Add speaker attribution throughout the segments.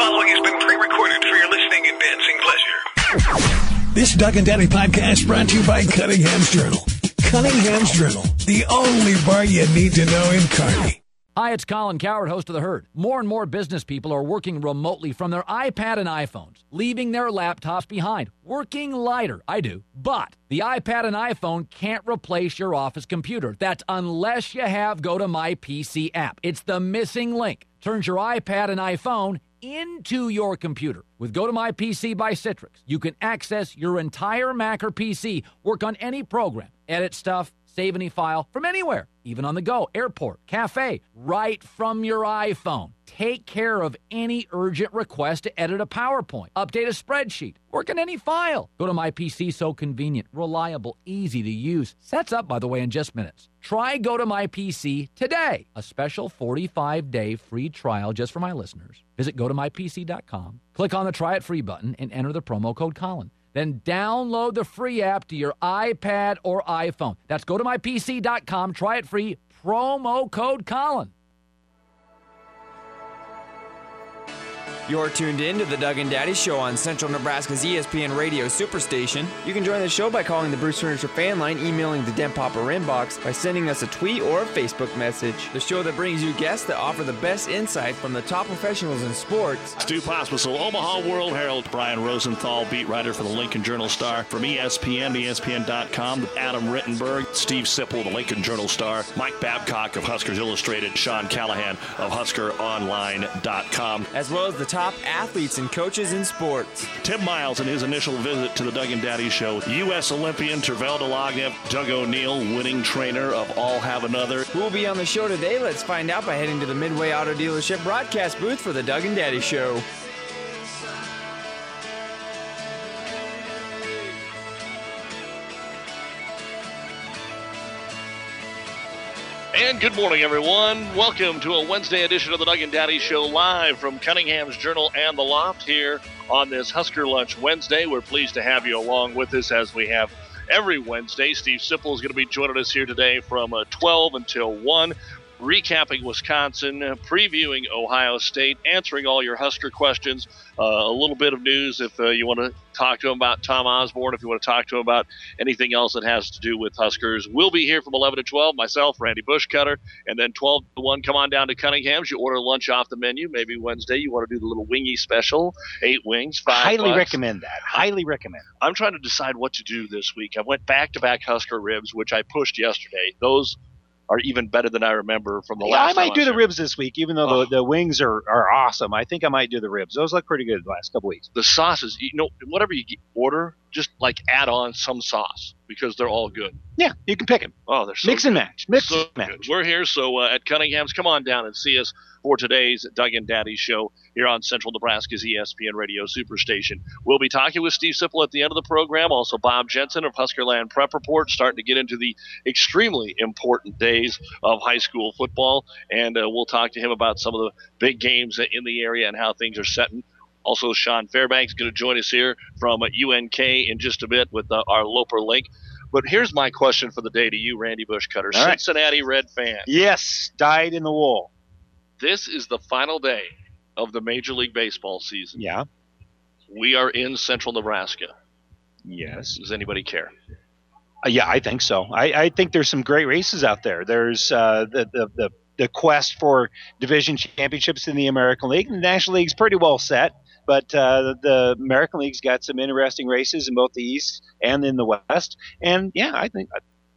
Speaker 1: following has been pre-recorded for your listening and dancing pleasure.
Speaker 2: This Doug and Daddy podcast brought to you by Cunningham's Journal. Cunningham's Journal, the only bar you need to know in Kearney.
Speaker 3: Hi, it's Colin Coward, host of The Herd. More and more business people are working remotely from their iPad and iPhones, leaving their laptops behind, working lighter. I do. But the iPad and iPhone can't replace your office computer. That's unless you have Go to My PC app. It's the missing link. Turns your iPad and iPhone into your computer. With Go to My PC by Citrix, you can access your entire Mac or PC, work on any program, edit stuff, save any file from anywhere, even on the go, airport, cafe, right from your iPhone. Take care of any urgent request to edit a PowerPoint, update a spreadsheet, work on any file. Go to My PC, so convenient, reliable, easy to use. Sets up, by the way, in just minutes. Try Go to My PC today. A special 45-day free trial just for my listeners. Visit gotomypc.com, click on the Try It Free button, and enter the promo code Colin. Then download the free app to your iPad or iPhone. That's gotomypc.com. Try it free. Promo code Colin.
Speaker 4: You're tuned in to the Doug and Daddy Show on Central Nebraska's ESPN Radio Superstation. You can join the show by calling the Bruce Furniture fan line, emailing the Den Popper inbox, by sending us a tweet or a Facebook message. The show that brings you guests that offer the best insight from the top professionals in sports.
Speaker 5: Stu Pospisil, Omaha World Herald. Brian Rosenthal, beat writer for the Lincoln Journal-Star. From ESPN, ESPN.com, Adam Rittenberg, Steve Sipple, the Lincoln Journal-Star, Mike Babcock of Huskers Illustrated, Sean Callahan of HuskerOnline.com.
Speaker 4: As well as the top athletes and coaches in sports.
Speaker 5: Tim Miles in his initial visit to the Doug and Daddy Show. U.S. Olympian Tervel Delagnev, Doug O'Neill, winning trainer of All Have Another.
Speaker 4: Who will be on the show today? Let's find out by heading to the Midway Auto Dealership broadcast booth for the Doug and Daddy Show.
Speaker 5: And good morning, everyone. Welcome to a Wednesday edition of the Doug and Daddy Show, live from Cunningham's Journal and the Loft here on this Husker Lunch Wednesday. We're pleased to have you along with us as we have every Wednesday. Steve Sipple is going to be joining us here today from 12 until 1, recapping Wisconsin, previewing Ohio State, answering all your Husker questions, a little bit of news if you want to talk to him about Tom Osborne, if you want to talk to him about anything else that has to do with Huskers. We'll be here from 11 to 12, myself, Randy Bushcutter, and then 12 to 1, come on down to Cunningham's. You order lunch off the menu. Maybe Wednesday you want to do the little wingy special, 8 wings, $5.
Speaker 6: Highly recommend that. Highly recommend.
Speaker 5: I'm trying to decide what to do this week. I went back-to-back Husker ribs, which I pushed yesterday. Those are even better than I remember from the last time.
Speaker 6: I might do the ribs this week, even though the wings are awesome. I think I might do the ribs. Those look pretty good the last couple weeks.
Speaker 5: The sauces, whatever you order, just like add on some sauce because they're all good.
Speaker 6: Yeah, you can pick them.
Speaker 5: Oh, they're so
Speaker 6: mix and match. Mix
Speaker 5: so
Speaker 6: and match.
Speaker 5: Good. We're here, so at Cunningham's, come on down and see us for today's Doug and Daddy Show here on Central Nebraska's ESPN Radio Superstation. We'll be talking with Steve Sipple at the end of the program. Also, Bob Jensen of Huskerland Prep Report, starting to get into the extremely important days of high school football, and we'll talk to him about some of the big games in the area and how things are setting. Also, Sean Fairbanks is going to join us here from UNK in just a bit with our Loper link. But here's my question for the day to you, Randy Bushcutter, Cincinnati Red fan.
Speaker 6: Yes, dyed in the wool.
Speaker 5: This is the final day of the Major League Baseball season.
Speaker 6: Yeah.
Speaker 5: We are in Central Nebraska.
Speaker 6: Yes.
Speaker 5: Does anybody care?
Speaker 6: Yeah, I think so. I think there's some great races out there. There's the quest for division championships in the American League. The National League's pretty well set, but the American League's got some interesting races in both the East and in the West. And, yeah, I think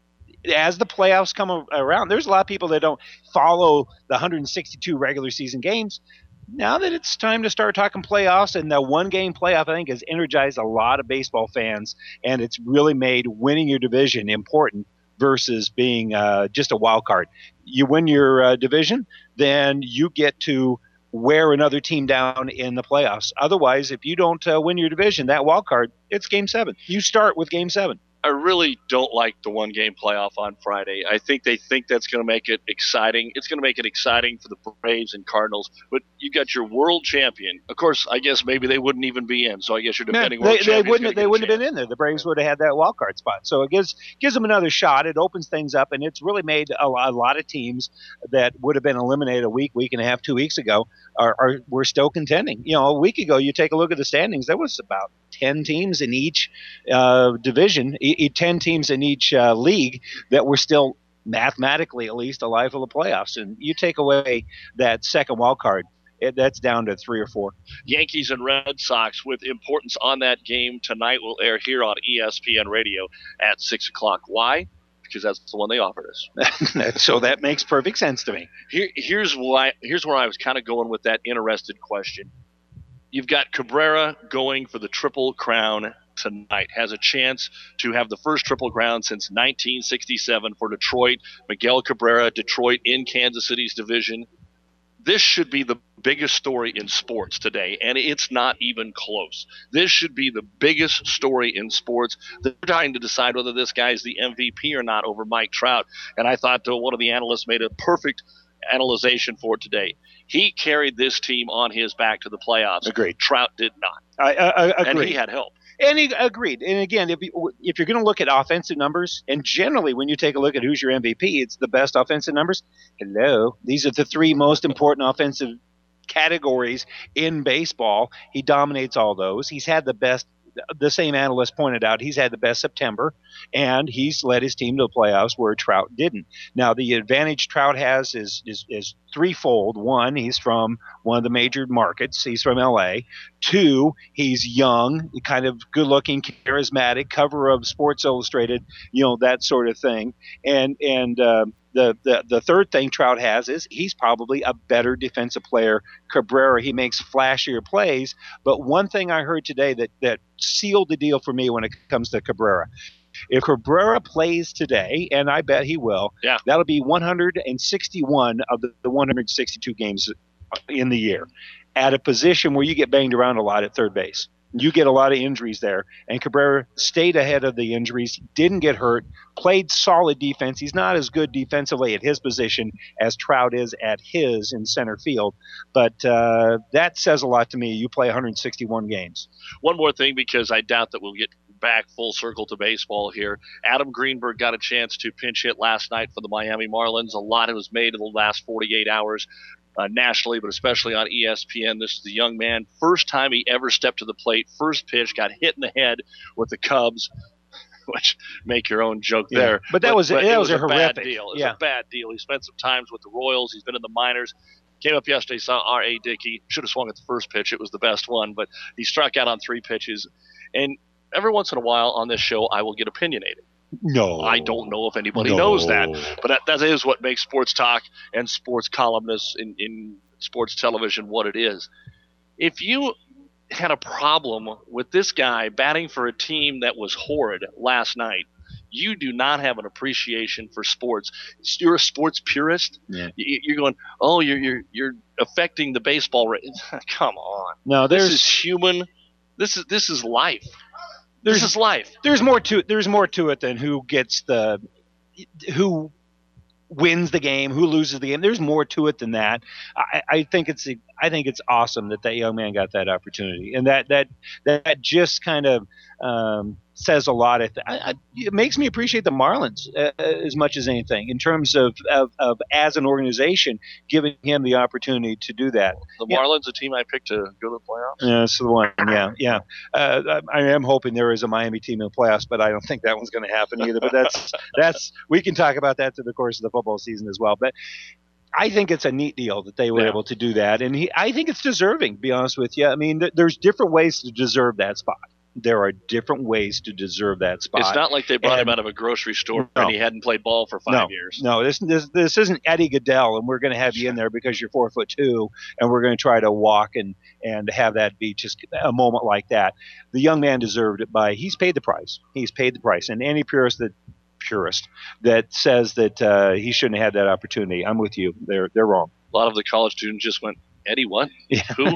Speaker 6: as the playoffs come around, there's a lot of people that don't follow the 162 regular season games. Now that it's time to start talking playoffs, and the one-game playoff, I think, has energized a lot of baseball fans, and it's really made winning your division important versus being just a wild card. You win your division, then you get to wear another team down in the playoffs. Otherwise, if you don't win your division, that wild card, it's Game 7. You start with Game 7.
Speaker 5: I really don't like the one-game playoff on Friday. I think they think that's going to make it exciting. It's going to make it exciting for the Braves and Cardinals. But you got your world champion. Of course, I guess maybe they wouldn't even be in. So I guess your defending world champion.
Speaker 6: They wouldn't have been in there. The Braves would have had that wild card spot. So it gives them another shot. It opens things up, and it's really made a lot of teams that would have been eliminated a week and a half, 2 weeks ago were still contending. A week ago, you take a look at the standings. There was about 10 teams in each division, 10 teams in each league that were still mathematically at least alive for the playoffs. And you take away that second wild card, that's down to 3 or 4.
Speaker 5: Yankees and Red Sox with importance on that game tonight will air here on ESPN Radio at 6 o'clock. Why? Because that's the one they offered us.
Speaker 6: So that makes perfect sense to me.
Speaker 5: Here's where I was kind of going with that interested question. You've got Cabrera going for the Triple Crown tonight. Has a chance to have the first Triple Crown since 1967 for Detroit. Miguel Cabrera, Detroit in Kansas City's division. This should be the biggest story in sports today, and it's not even close. This should be the biggest story in sports. They're trying to decide whether this guy's the MVP or not over Mike Trout, and I thought one of the analysts made a perfect analyzation for it today. He carried this team on his back to the playoffs.
Speaker 6: Agreed.
Speaker 5: Trout did not.
Speaker 6: I agree.
Speaker 5: And he had help.
Speaker 6: And he agreed. And again, if you're going to look at offensive numbers, and generally when you take a look at who's your MVP, it's the best offensive numbers. Hello. These are the 3 most important offensive categories in baseball. He dominates all those. He's had the same analyst pointed out, he's had the best September, and he's led his team to the playoffs where Trout didn't. Now, the advantage Trout has is threefold. 1, he's from one of the major markets. He's from L.A. 2, he's young, kind of good-looking, charismatic, cover of Sports Illustrated, that sort of thing. And the third thing Trout has is he's probably a better defensive player. Cabrera, he makes flashier plays. But one thing I heard today that sealed the deal for me when it comes to Cabrera. If Cabrera plays today, and I bet he will, that'll be 161 of the 162 games in the year at a position where you get banged around a lot at third base. You get a lot of injuries there. And Cabrera stayed ahead of the injuries, didn't get hurt, played solid defense. He's not as good defensively at his position as Trout is at his in center field. But that says a lot to me. You play 161 games.
Speaker 5: One more thing, because I doubt that we'll get back full circle to baseball here. Adam Greenberg got a chance to pinch hit last night for the Miami Marlins. A lot was made in the last 48 hours. Nationally, but especially on ESPN. This is the young man. First time he ever stepped to the plate. First pitch, got hit in the head with the Cubs, which make your own joke there.
Speaker 6: But that was a horrific
Speaker 5: bad deal. It was a bad deal. He spent some times with the Royals. He's been in the minors. Came up yesterday, saw R.A. Dickey. Should have swung at the first pitch. It was the best one, but he struck out on 3 pitches. And every once in a while on this show, I will get opinionated.
Speaker 6: No.
Speaker 5: I don't know if anybody knows that, but that is what makes sports talk and sports columnists in sports television what it is. If you had a problem with this guy batting for a team that was horrid last night, you do not have an appreciation for sports. You're a sports purist. Yeah. You're going, you're affecting the baseball rate. Come on.
Speaker 6: No,
Speaker 5: this is human. This is life. This is life.
Speaker 6: There's more to it than who wins the game, who loses the game. There's more to it than that. I think it's awesome that young man got that opportunity, and that just kind of says a lot. It makes me appreciate the Marlins as much as anything in terms of as an organization giving him the opportunity to do that.
Speaker 5: The Marlins, a team I picked to go to the playoffs.
Speaker 6: Yeah, that's the one. Yeah. I am hoping there is a Miami team in the playoffs, but I don't think that one's going to happen either. But that's we can talk about that through the course of the football season as well. But I think it's a neat deal that they were able to do that, and I think it's deserving. To be honest with you, I mean, there's different ways to deserve that spot. There are different ways to deserve that spot.
Speaker 5: It's not like they brought him out of a grocery store and he hadn't played ball for 5 years.
Speaker 6: No, this isn't Eddie Goodell, and we're going to have you in there because you're 4'2", and we're going to try to walk and have that be just a moment like that. The young man deserved it he's paid the price. He's paid the price, and any purist that says that he shouldn't have had that opportunity, I'm with you. They're wrong.
Speaker 5: A lot of the college students just went, Eddie, what?
Speaker 6: Yeah.
Speaker 5: Who?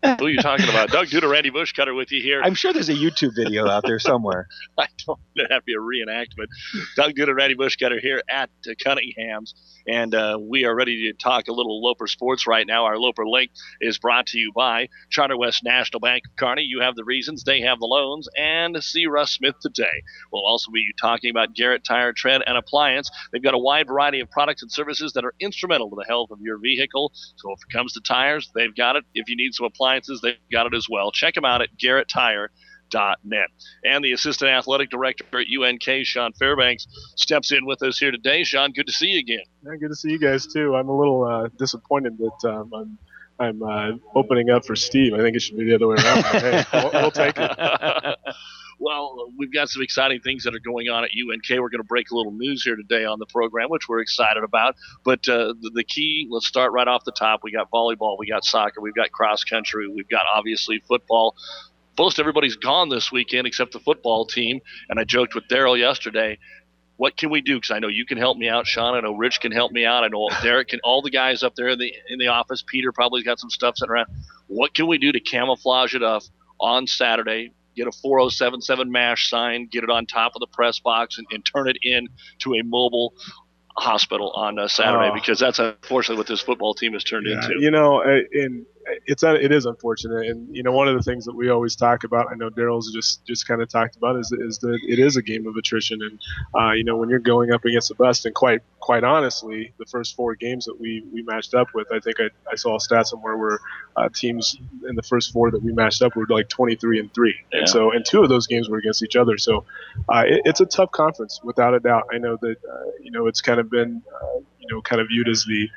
Speaker 5: Who are you talking about? Doug Duda, Randy Bushcutter with you here.
Speaker 6: I'm sure there's a YouTube video out there somewhere.
Speaker 5: I don't have to be a reenactment. Doug Duda, Randy Bushcutter here at Cunningham's, and we are ready to talk a little Loper sports right now. Our Loper Link is brought to you by Charter West National Bank of Kearney. You have the reasons, they have the loans, and see Russ Smith today. We'll also be talking about Garrett Tire, Tread, and Appliance. They've got a wide variety of products and services that are instrumental to the health of your vehicle. So if it comes to tires, they've got it. If you need some appliances, they've got it as well. Check them out at GarrettTire.net. And the Assistant Athletic Director at UNK, Sean Fairbanks, steps in with us here today. Sean, good to see you again.
Speaker 7: Yeah, good to see you guys too. I'm a little disappointed that I'm opening up for Steve. I think it should be the other way around. But hey, we'll take it.
Speaker 5: Well, we've got some exciting things that are going on at UNK. We're going to break a little news here today on the program, which we're excited about. But the key, let's start right off the top. We got volleyball, we got soccer, we've got cross country, we've got obviously football. Most everybody's gone this weekend except the football team. And I joked with Daryl yesterday, what can we do? Because I know you can help me out, Sean. I know Rich can help me out. I know Derek can. All the guys up there in the office. Peter probably got some stuff sitting around. What can we do to camouflage it up on Saturday? Get a 4077 MASH sign, get it on top of the press box, and turn it in to a mobile hospital on Saturday, because that's unfortunately what this football team has turned into.
Speaker 7: You know, and it is unfortunate, and you know, one of the things that we always talk about, I know Daryl's just kind of talked about, is that it is a game of attrition, and you know, when you're going up against the best, and quite honestly, the first 4 games that we matched up with, I think I saw a stat somewhere where teams in the first 4 that we matched up were like 23-3, yeah. and 2 of those games were against each other. So it's a tough conference without a doubt. I know that you know, it's kind of been kind of viewed as the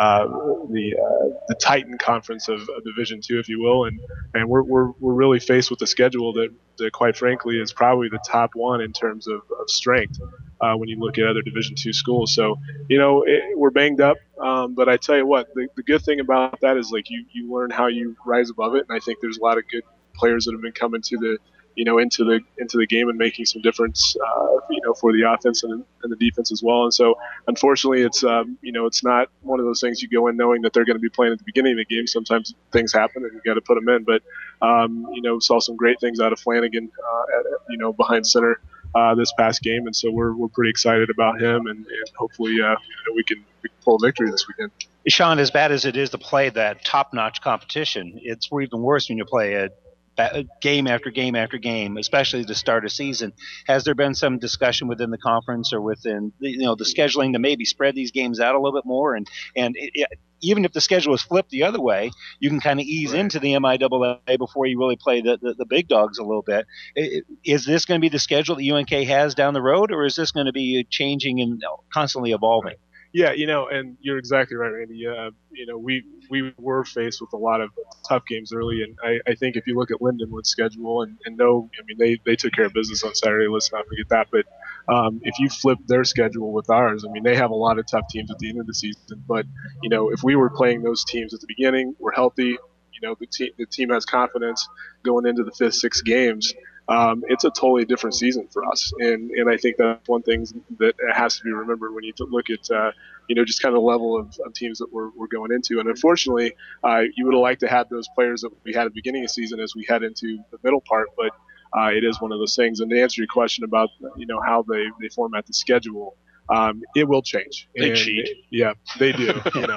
Speaker 7: Titan conference of Division II, if you will, and we're really faced with a schedule that quite frankly is probably the top one in terms of strength when you look at other Division II schools. So you know, we're banged up, but I tell you what, the good thing about that is, like, you learn how you rise above it, and I think there's a lot of good players that have been coming to the into the game and making some difference, for the offense and the defense as well. And so, unfortunately, it's it's not one of those things you go in knowing that they're going to be playing at the beginning of the game. Sometimes things happen and you got to put them in. But saw some great things out of Flanagan, behind center this past game, and so we're pretty excited about him, and hopefully we can pull a victory this weekend.
Speaker 6: Sean, as bad as it is to play that top-notch competition, it's even worse when you play a game after game after game, especially to start a season. Has there been some discussion within the conference or within the scheduling to maybe spread these games out a little bit more? And even if the schedule is flipped the other way, you can kind of ease into the MIAA before you really play the big dogs a little bit. Is this going to be the schedule that UNK has down the road, or is this going to be changing and constantly evolving?
Speaker 7: Yeah, and you're exactly right, Randy. We were faced with a lot of tough games early, and I think if you look at Lindenwood's schedule and they took care of business on Saturday. Let's not forget that. But if you flip their schedule with ours, they have a lot of tough teams at the end of the season. But if we were playing those teams at the beginning, we're healthy. The team has confidence going into the 5th, 6th games. It's a totally different season for us, and I think that's one thing that has to be remembered when you look at just kind of the level of teams that we're going into. And unfortunately, you would have liked to have those players that we had at the beginning of the season as we head into the middle part, but it is one of those things. And to answer your question about how they format the schedule, it will change.
Speaker 5: They cheat.
Speaker 7: Yeah, they do.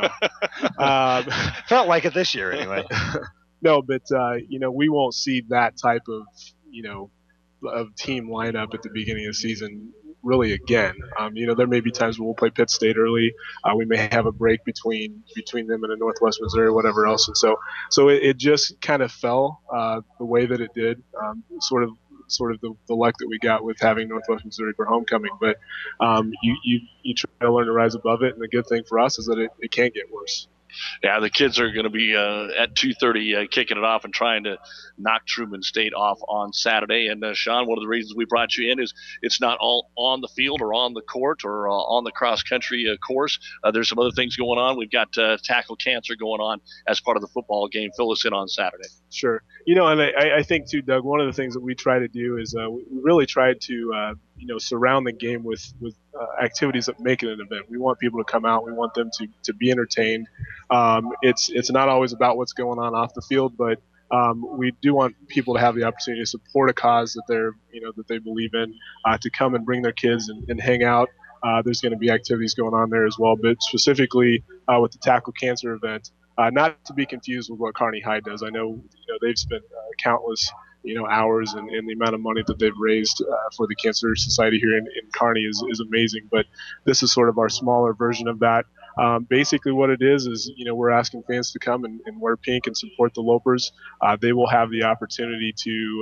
Speaker 6: Felt like it this year anyway.
Speaker 7: No, but we won't see that type of of team lineup at the beginning of the season really again. There may be times where we'll play Pitt State early. We may have a break between them and a Northwest Missouri or whatever else. And so it just kind of fell the way that it did, sort of the luck that we got with having Northwest Missouri for homecoming. But you try to learn to rise above it, and the good thing for us is that it can't get worse.
Speaker 5: Yeah, the kids are going to be at 2:30 kicking it off and trying to knock Truman State off on Saturday. And Sean, one of the reasons we brought you in is it's not all on the field or on the court or on the cross-country course. There's some other things going on. We've got tackle cancer going on as part of the football game. Fill us in on Saturday.
Speaker 7: Sure. And I think, too, Doug, one of the things that we try to do is we really try to surround the game with activities that make it an event. We want people to come out. We want them to be entertained. It's not always about what's going on off the field, but we do want people to have the opportunity to support a cause that that they believe in, to come and bring their kids and hang out. There's going to be activities going on there as well, but specifically with the Tackle Cancer event, not to be confused with what Kearney High does. I know they've spent countless hours, and the amount of money that they've raised for the Cancer Society here in Kearney is amazing. But this is sort of our smaller version of that. Basically what it is we're asking fans to come and wear pink and support the Lopers. They will have the opportunity to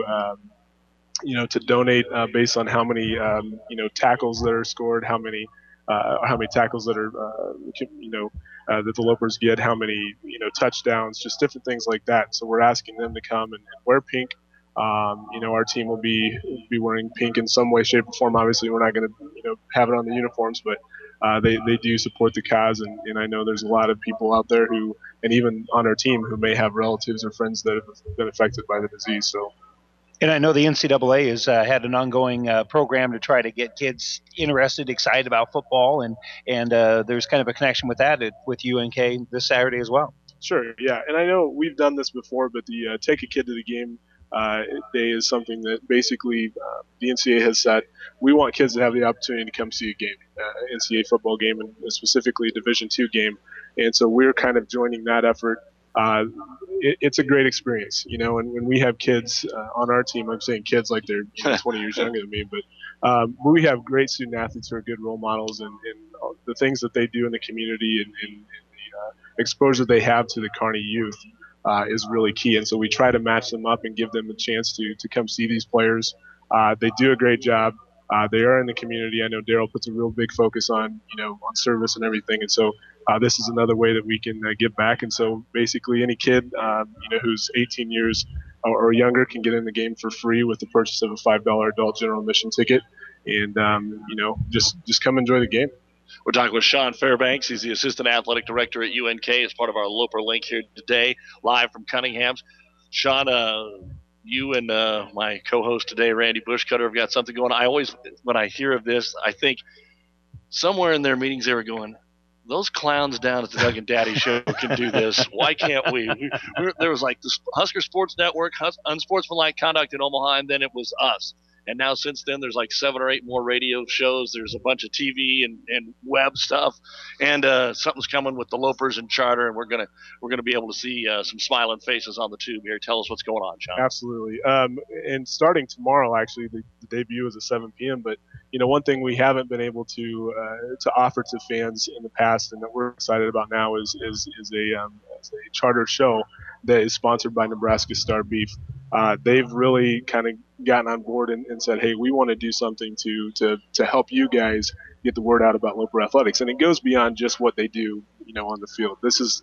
Speaker 7: to donate based on how many tackles that are scored, how many tackles that are that the Lopers get, how many touchdowns, just different things like that. So we're asking them to come and wear pink. Our team will be wearing pink in some way, shape, or form. Obviously, we're not going to have it on the uniforms, but they do support the cause, and I know there's a lot of people out there who, and even on our team, who may have relatives or friends that have been affected by the disease. So.
Speaker 6: And I know the NCAA has had an ongoing program to try to get kids interested, excited about football, and there's kind of a connection with that with UNK this Saturday as well.
Speaker 7: Sure, yeah, and I know we've done this before, but the Take a Kid to the Game day is something that basically the NCAA has said we want kids to have the opportunity to come see a game, NCAA football game, and specifically a Division II game, and so we're kind of joining that effort. It's a great experience, and when we have kids on our team, I'm saying kids like they're 20 years younger than me, but we have great student athletes who are good role models, and the things that they do in the community and the exposure they have to the Kearney youth is really key. And so we try to match them up and give them a chance to come see these players. They do a great job. They are in the community. I know Daryl puts a real big focus on on service and everything, and so this is another way that we can give back. And so basically any kid who's 18 years or younger can get in the game for free with the purchase of a $5 adult general admission ticket, and just come enjoy the game.
Speaker 5: We're talking with Sean Fairbanks. He's the assistant athletic director at UNK as part of our Loper Link here today, live from Cunningham's. Sean, you and my co-host today, Randy Bushcutter, have got something going on. I always, when I hear of this, I think somewhere in their meetings they were going, those clowns down at the Doug and Daddy show can do this. Why can't we? There was like the Husker Sports Network, Unsportsmanlike Conduct in Omaha, and then it was us. And now since then, there's like 7 or 8 more radio shows. There's a bunch of TV and web stuff, and something's coming with the Lopers and Charter, and we're gonna be able to see some smiling faces on the tube here. Tell us what's going on, Sean.
Speaker 7: Absolutely. And starting tomorrow, actually, the debut is at 7 p.m. But one thing we haven't been able to offer to fans in the past, and that we're excited about now, is a Charter show that is sponsored by Nebraska Star Beef. They've really kind of gotten on board and said, hey, we want to do something to help you guys get the word out about Loper athletics, and it goes beyond just what they do on the field. This is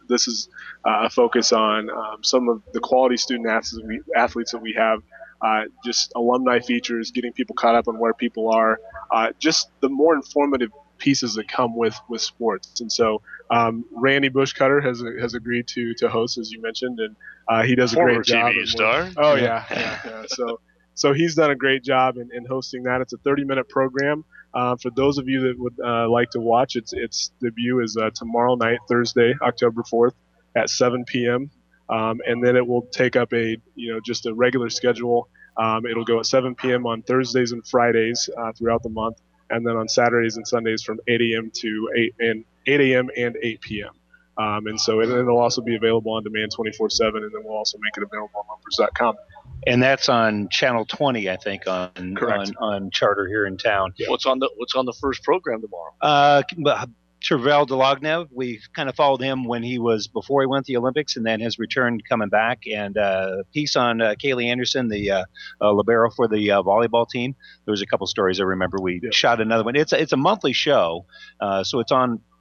Speaker 7: a focus on some of the quality student athletes that we have, just alumni features, getting people caught up on where people are, just the more informative pieces that come with sports. And so Randy Bushcutter has agreed to host, as you mentioned, and he does a great job.
Speaker 5: TV star.
Speaker 7: Oh yeah. So he's done a great job in hosting that. It's a 30-minute program. For those of you that would like to watch, its debut is tomorrow night, Thursday, October 4th at 7 p.m. And then it will take up just a regular schedule. It'll go at 7 p.m. on Thursdays and Fridays throughout the month, and then on Saturdays and Sundays from 8 a.m. to 8 a.m. and 8 p.m. And so it'll also be available on demand 24/7, and then we'll also make it available on Lopers.com.
Speaker 6: And that's on Channel 20, I think, on Charter here in town.
Speaker 5: Yeah. What's on the first program tomorrow?
Speaker 6: Tervel Delognev, we kind of followed him before he went to the Olympics, and then his return coming back. And piece on Kaylee Anderson, the libero for the volleyball team. There was a couple stories I remember. We shot another one. It's a monthly show, so it's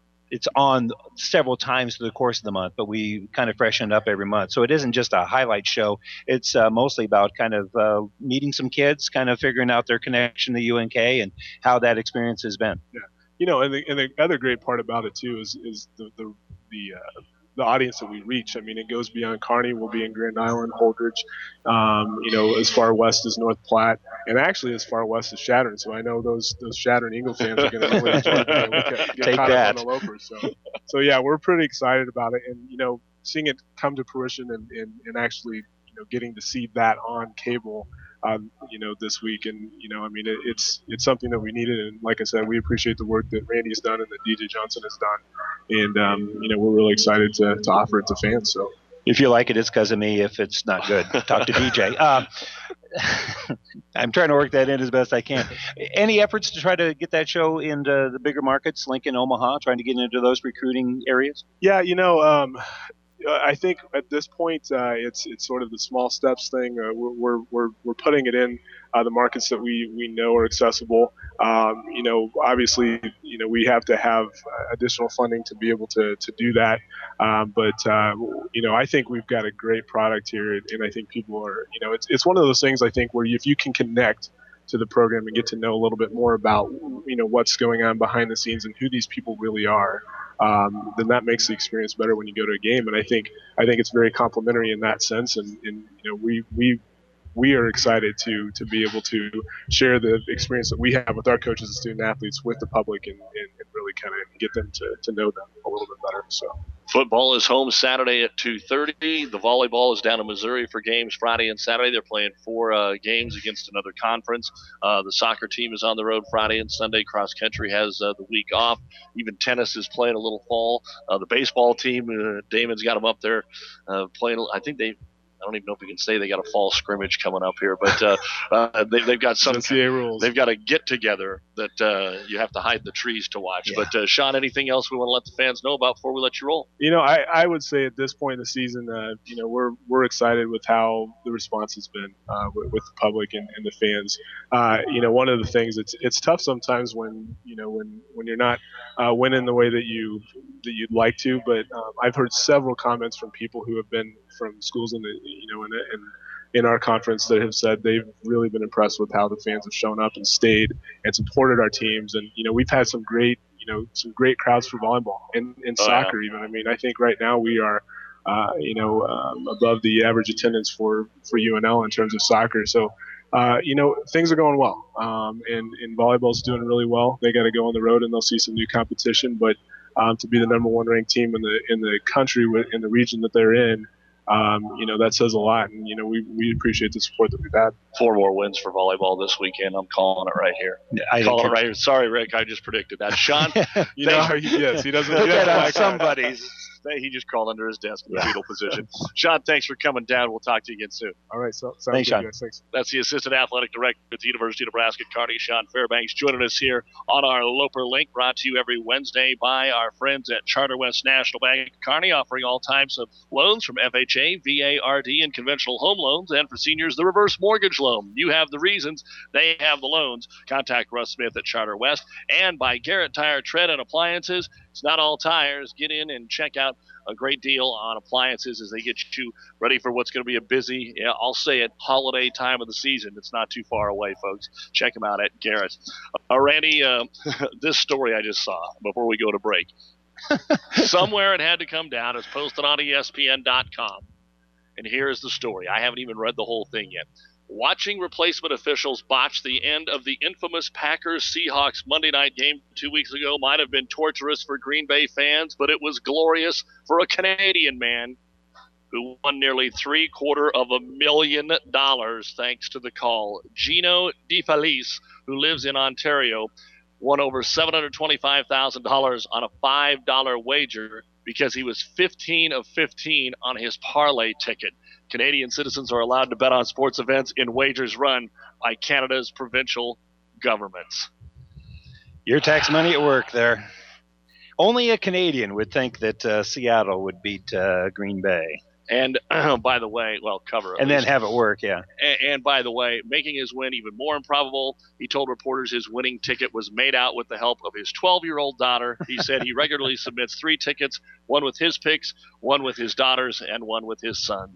Speaker 6: on several times through the course of the month, but we kind of freshen it up every month. So it isn't just a highlight show. It's mostly about kind of meeting some kids, kind of figuring out their connection to UNK and how that experience has been.
Speaker 7: Yeah. And the other great part about it too is the audience that we reach. I mean, it goes beyond Kearney. We'll be in Grand Island, Holdridge, as far west as North Platte, and actually as far west as Chadron. So I know those Chadron Eagle fans are going to really enjoy it. Get caught up on the Lopers. So yeah, we're pretty excited about it, and seeing it come to fruition and actually getting to see that on cable, this week. And, it's something that we needed. And like I said, we appreciate the work that Randy's done and that DJ Johnson has done. And, we're really excited to offer it to fans. So
Speaker 6: if you like it, it's because of me. If it's not good, talk to DJ. I'm trying to work that in as best I can. Any efforts to try to get that show into the bigger markets, Lincoln, Omaha, trying to get into those recruiting areas?
Speaker 7: Yeah, I think at this point it's sort of the small steps thing. We're putting it in the markets that we know are accessible. Obviously, we have to have additional funding to be able to do that. But I think we've got a great product here, and I think people are, it's one of those things I think where if you can connect to the program and get to know a little bit more about, what's going on behind the scenes and who these people really are, then that makes the experience better when you go to a game. And I think it's very complimentary in that sense. And we are excited to be able to share the experience that we have with our coaches and student athletes with the public and really kind of get them to know them a little bit better. So
Speaker 5: football is home Saturday at 2:30. The volleyball is down in Missouri for games Friday and Saturday. They're playing 4 games against another conference. The soccer team is on the road Friday and Sunday. Cross country has the week off. Even tennis is playing a little fall. The baseball team, Damon's got them up there playing. I don't even know if we can say they got a fall scrimmage coming up here, but they've got some.
Speaker 7: NCAA rules.
Speaker 5: They've got a get together that you have to hide the trees to watch. Yeah. But Sean, anything else we want to let the fans know about before we let you roll?
Speaker 7: I would say at this point in the season, we're excited with how the response has been with the public and the fans. One of the things it's tough sometimes when you're not winning the way that you'd like to, but I've heard several comments from people who have been from schools in our conference that have said they've really been impressed with how the fans have shown up and stayed and supported our teams. And we've had some great crowds for volleyball and soccer. Yeah. Even I think right now we are above the average attendance for UNL in terms of soccer. So things are going well. And volleyball's doing really well. They got to go on the road and they'll see some new competition, but to be the number 1 ranked team in the country in the region that they're in, that says a lot. And, we appreciate the support that we've had.
Speaker 5: 4 more wins for volleyball this weekend. I'm calling it right here. Call it right here. Sorry, Rick. I just predicted that. Sean,
Speaker 7: yes, he doesn't.
Speaker 6: Look at somebody's.
Speaker 5: He just crawled under his desk in the fetal position. Sean, thanks for coming down. We'll talk to you again soon.
Speaker 7: All right. So
Speaker 6: thanks, Sean.
Speaker 7: Guys. Thanks.
Speaker 5: That's the Assistant Athletic Director at the University of Nebraska, Kearney, Sean Fairbanks, joining us here on our Loper Link, brought to you every Wednesday by our friends at Charter West National Bank of Kearney, offering all types of loans from FHA, VARD, and conventional home loans, and for seniors, the reverse mortgage loan. You have the reasons, they have the loans. Contact Russ Smith at Charter West, and by Garrett Tire Tread and Appliances. It's not all tires. Get in and check out a great deal on appliances as they get you ready for what's going to be a busy, I'll say it, holiday time of the season. It's not too far away, folks. Check them out at Garrett. Randy, this story I just saw before we go to break. Somewhere it had to come down. It's posted on ESPN.com. And here's the story. I haven't even read the whole thing yet. Watching replacement officials botch the end of the infamous Packers-Seahawks Monday night game 2 weeks ago might have been torturous for Green Bay fans, but it was glorious for a Canadian man who won nearly $750,000 thanks to the call. Gino DeFelice, who lives in Ontario, won over $725,000 on a $5 wager because he was 15 of 15 on his parlay ticket. Canadian citizens are allowed to bet on sports events in wagers run by Canada's provincial governments.
Speaker 6: Your tax money at work there. Only a Canadian would think that Seattle would beat Green Bay.
Speaker 5: And by the way, cover it.
Speaker 6: And then have it work, yeah.
Speaker 5: And by the way, making his win even more improbable, he told reporters his winning ticket was made out with the help of his 12-year-old daughter. He said he regularly submits 3 tickets, one with his picks, one with his daughter's, and one with his son.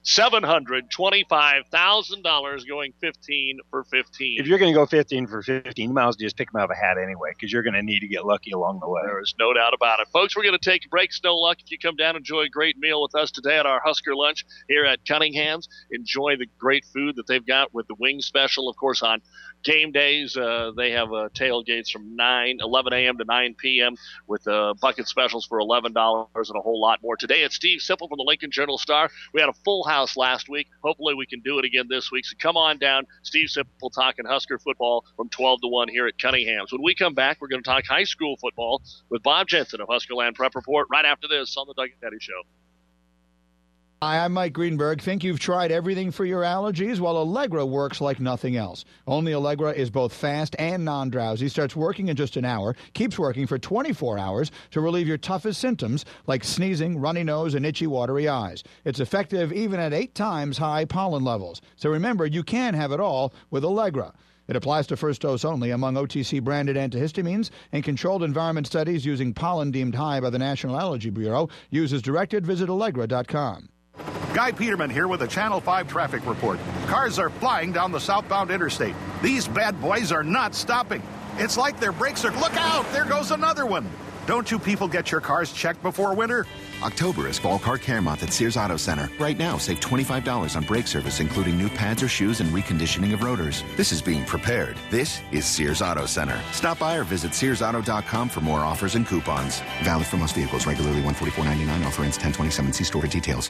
Speaker 5: $725,000 going 15 for 15.
Speaker 6: If you're going to go 15 for 15, you might as well just pick them out of a hat anyway, because you're going to need to get lucky along the way.
Speaker 5: There's no doubt about it. Folks, we're going to take a break. No luck if you come down and enjoy a great meal with us today at our Husker Lunch here at Cunningham's. Enjoy the great food that they've got with the wing special, of course, on game days, they have tailgates from 11 a.m. to 9 p.m. with bucket specials for $11 and a whole lot more. Today it's Steve Sipple from the Lincoln Journal-Star. We had a full house last week. Hopefully we can do it again this week. So come on down. Steve Sipple talking Husker football from 12 to 1 here at Cunningham's. When we come back, we're going to talk high school football with Bob Jensen of Huskerland Prep Report right after this on the Doug and Daddy Show.
Speaker 8: Hi, I'm Mike Greenberg. Think you've tried everything for your allergies? Well, Allegra works like nothing else. Only Allegra is both fast and non-drowsy, starts working in just an hour, keeps working for 24 hours to relieve your toughest symptoms like sneezing, runny nose, and itchy, watery eyes. It's effective even at 8 times high pollen levels. So remember, you can have it all with Allegra. It applies to first dose only among OTC-branded antihistamines, and controlled environment studies using pollen deemed high by the National Allergy Bureau. Use as directed. Visit Allegra.com.
Speaker 9: Guy Peterman here with a Channel 5 traffic report. Cars are flying down the southbound interstate. These bad boys are not stopping. It's like their brakes are... Look out! There goes another one! Don't you people get your cars checked before winter?
Speaker 10: October is Fall Car Care Month at Sears Auto Center. Right now, save $25 on brake service, including new pads or shoes and reconditioning of rotors. This is being prepared. This is Sears Auto Center. Stop by or visit SearsAuto.com for more offers and coupons. Valid for most vehicles. Regularly $144.99. Offer ends 10/27. See store for details.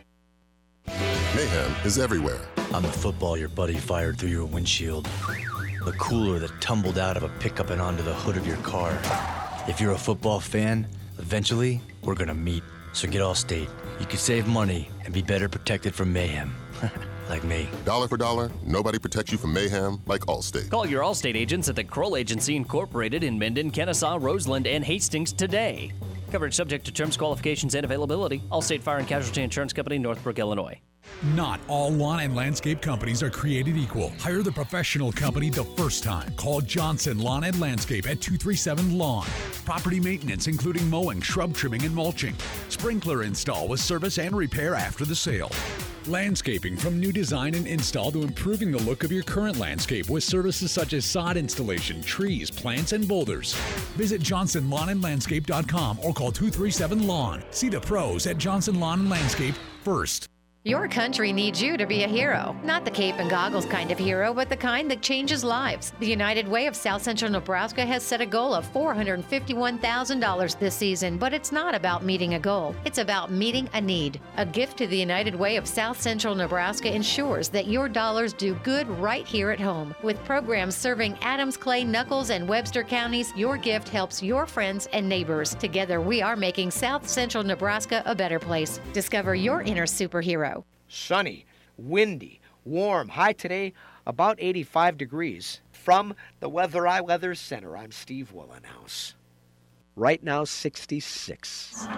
Speaker 11: Mayhem is everywhere.
Speaker 12: I'm the football your buddy fired through your windshield. The cooler that tumbled out of a pickup and onto the hood of your car. If you're a football fan, eventually we're gonna meet. So get Allstate. You can save money and be better protected from mayhem. Like me.
Speaker 11: Dollar for dollar, nobody protects you from mayhem like Allstate.
Speaker 13: Call your Allstate agents at the Kroll Agency Incorporated in Minden, Kennesaw, Roseland, and Hastings today. Coverage subject to terms, qualifications, and availability. Allstate Fire and Casualty Insurance Company, Northbrook, Illinois.
Speaker 14: Not all lawn and landscape companies are created equal. Hire the professional company the first time. Call Johnson Lawn and Landscape at 237-LAWN. Property maintenance, including mowing, shrub trimming, and mulching. Sprinkler install with service and repair after the sale. Landscaping, from new design and install to improving the look of your current landscape with services such as sod installation, trees, plants, and boulders. Visit JohnsonLawnandLandscape.com or call 237-LAWN. See the pros at Johnson Lawn and Landscape first.
Speaker 15: Your country needs you to be a hero. Not the cape and goggles kind of hero, but the kind that changes lives. The United Way of South Central Nebraska has set a goal of $451,000 this season, but it's not about meeting a goal. It's about meeting a need. A gift to the United Way of South Central Nebraska ensures that your dollars do good right here at home. With programs serving Adams, Clay, Nuckolls, and Webster counties, your gift helps your friends and neighbors. Together, we are making South Central Nebraska a better place. Discover your inner superhero.
Speaker 16: Sunny, windy, warm, high today about 85 degrees. From the Weather Eye Weather Center, I'm Steve Willenhouse. Right now, 66.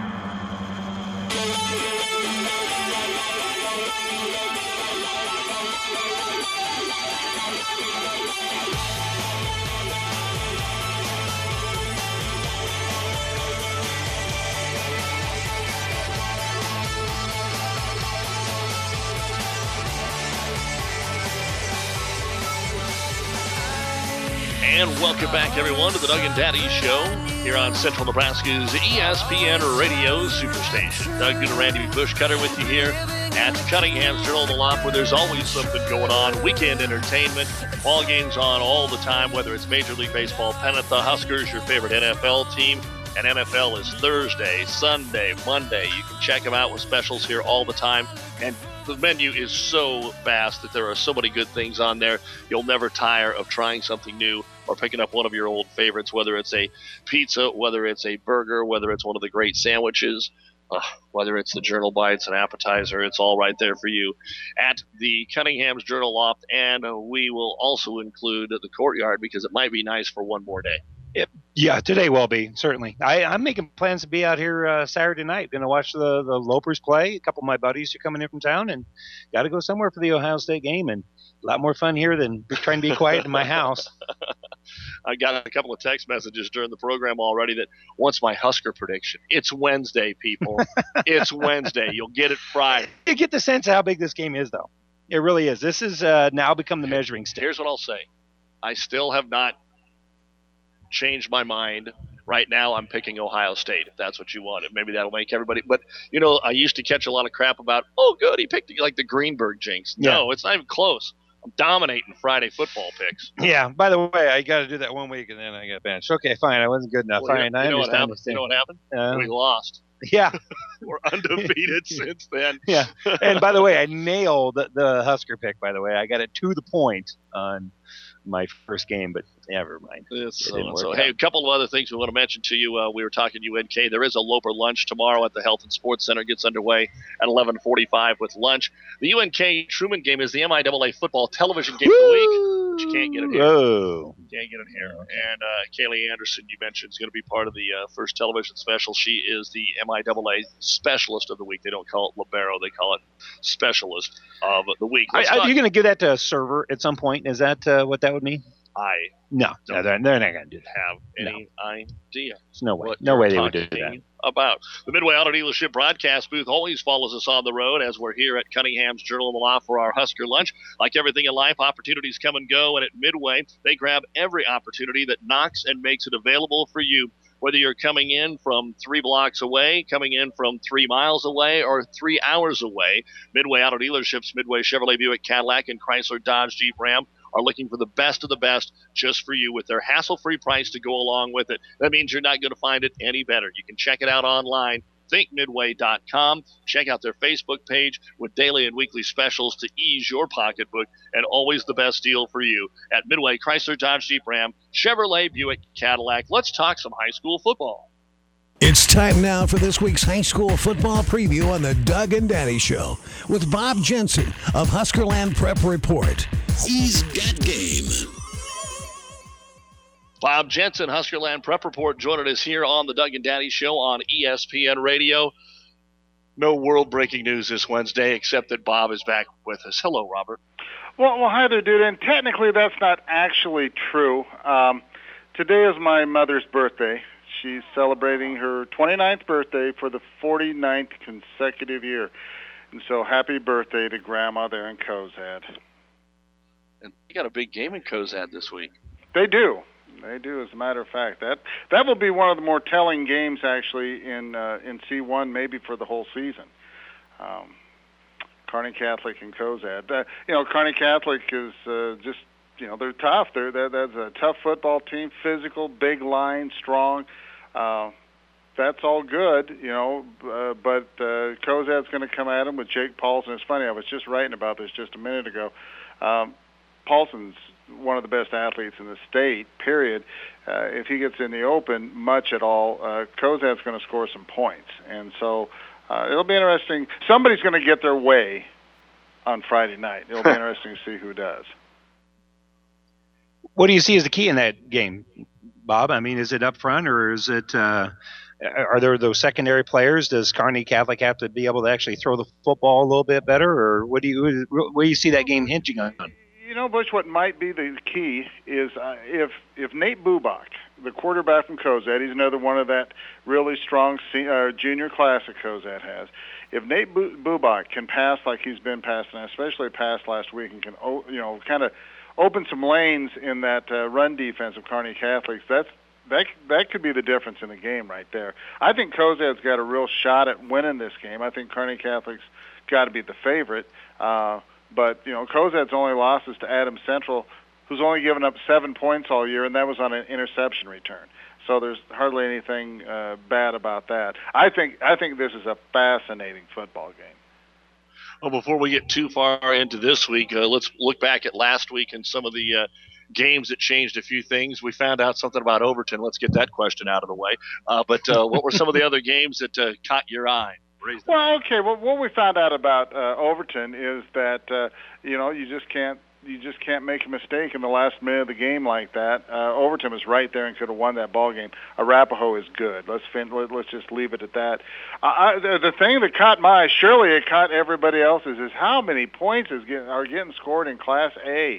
Speaker 5: And welcome back, everyone, to the Doug and Daddy Show here on Central Nebraska's ESPN Radio Superstation. Doug and Randy Bushcutter with you here at Cunningham's Journal of the Loft, where there's always something going on. Weekend entertainment, ball games on all the time, whether it's Major League Baseball pennant, the Huskers, your favorite NFL team. And NFL is Thursday, Sunday, Monday. You can check them out with specials here all the time. And the menu is so vast that there are so many good things on there. You'll never tire of trying something new or picking up one of your old favorites, whether it's a pizza, whether it's a burger, whether it's one of the great sandwiches, whether it's the Journal Bites, an appetizer. It's all right there for you at the Cunningham's Journal Loft. And we will also include the Courtyard because it might be nice for one more day.
Speaker 6: Yeah, today will be, certainly. I'm making plans to be out here Saturday night. Going to watch the Lopers play. A couple of my buddies are coming in from town, and got to go somewhere for the Ohio State game. And a lot more fun here than trying to be quiet in my house.
Speaker 5: I got a couple of text messages during the program already that wants my Husker prediction. It's Wednesday, people. It's Wednesday. You'll get it Friday.
Speaker 6: You get the sense of how big this game is, though. It really is. This is now become the measuring stick.
Speaker 5: Here's what I'll say. I still have not changed my mind. Right now I'm picking Ohio State, if that's what you wanted. Maybe that'll make everybody. But, you know, I used to catch a lot of crap about, oh, good, he picked like the Greenberg jinx. No, it's not even close. I'm dominating Friday football picks.
Speaker 6: Yeah. By the way, I got to do that 1 week and then I got benched. Okay, fine. I wasn't good enough.
Speaker 5: Well,
Speaker 6: fine.
Speaker 5: You know what happened? We lost.
Speaker 6: Yeah.
Speaker 5: We're undefeated since then.
Speaker 6: Yeah. And by the way, I nailed the Husker pick, by the way. I got it to the point on my first game, but never mind.
Speaker 5: Hey, a couple of other things we want to mention to you. We were talking UNK. There is a Loper lunch tomorrow at the Health and Sports Center. It gets underway at 11:45 with lunch. The UNK Truman game is the MIAA football television game of the week. But you can't get it here.
Speaker 6: Whoa.
Speaker 5: You can't get it here. And Kaylee Anderson, you mentioned, is going to be part of the first television special. She is the MIAA specialist of the week. They don't call it libero. They call it specialist of the week.
Speaker 6: Are you going to give that to a server at some point? Is that what that would mean? No, they're not going to do that.
Speaker 5: Have any idea?
Speaker 6: There's no way. No way they would do that.
Speaker 5: About the Midway Auto Dealership broadcast booth always follows us on the road as we're here at Cunningham's Journal and the Law for our Husker lunch. Like everything in life, opportunities come and go, and at Midway, they grab every opportunity that knocks and makes it available for you. Whether you're coming in from 3 blocks away, coming in from 3 miles away, or 3 hours away, Midway Auto Dealerships, Midway Chevrolet, Buick, Cadillac, and Chrysler, Dodge, Jeep, Ram are looking for the best of the best just for you with their hassle-free price to go along with it. That means you're not going to find it any better. You can check it out online, thinkmidway.com. Check out their Facebook page with daily and weekly specials to ease your pocketbook, and always the best deal for you at Midway, Chrysler, Dodge, Jeep, Ram, Chevrolet, Buick, Cadillac. Let's talk some high school football.
Speaker 2: It's time now for this week's high school football preview on the Doug and Daddy Show with Bob Jensen of Huskerland Prep Report. He's got game.
Speaker 5: Bob Jensen, Huskerland Prep Report, joining us here on the Doug and Daddy Show on ESPN Radio. No world-breaking news this Wednesday, except that Bob is back with us. Hello, Robert.
Speaker 17: Well, hi there, dude. And technically, that's not actually true. Today is my mother's birthday. She's celebrating her 29th birthday for the 49th consecutive year. And so happy birthday to Grandma there in Cozad.
Speaker 5: And they got a big game in Cozad this week.
Speaker 17: They do. They do, as a matter of fact. That will be one of the more telling games, actually, in C1, maybe for the whole season. Kearney Catholic and Cozad. Kearney Catholic is just, they're tough. That's a tough football team, physical, big line, strong. That's all good, but Cozad's going to come at him with Jake Paulson. It's funny, I was just writing about this just a minute ago. Paulson's one of the best athletes in the state, period. If he gets in the open much at all, Cozad's going to score some points. And so it'll be interesting. Somebody's going to get their way on Friday night. It'll be interesting to see who does.
Speaker 6: What do you see as the key in that game, Bob? I mean, is it up front, or is it are there those secondary players? Does Kearney Catholic have to be able to actually throw the football a little bit better, or where do you see that game hinging on?
Speaker 17: Butch, what might be the key is if Nate Bubak, the quarterback from Cozad, he's another one of that really strong junior class that Cozad has. If Nate Bubak can pass like he's been passing, especially passed last week, and can kind of open some lanes in that run defense of Kearney Catholics, that could be the difference in the game right there. I think Cozad's got a real shot at winning this game. I think Kearney Catholic's got to be the favorite. But Cozad's only losses to Adams Central, who's only given up 7 points all year, and that was on an interception return. So there's hardly anything bad about that. I think this is a fascinating football game.
Speaker 5: Well, before we get too far into this week, let's look back at last week and some of the games that changed a few things. We found out something about Overton. Let's get that question out of the way. But what were some of the other games that caught your eye?
Speaker 17: Well, okay. Well, what we found out about Overton is that you just can't make a mistake in the last minute of the game like that. Overton was right there and could have won that ball game. Arapahoe is good. Let's just leave it at that. The thing that caught my eye, surely it caught everybody else's, is how many points are getting scored in Class A.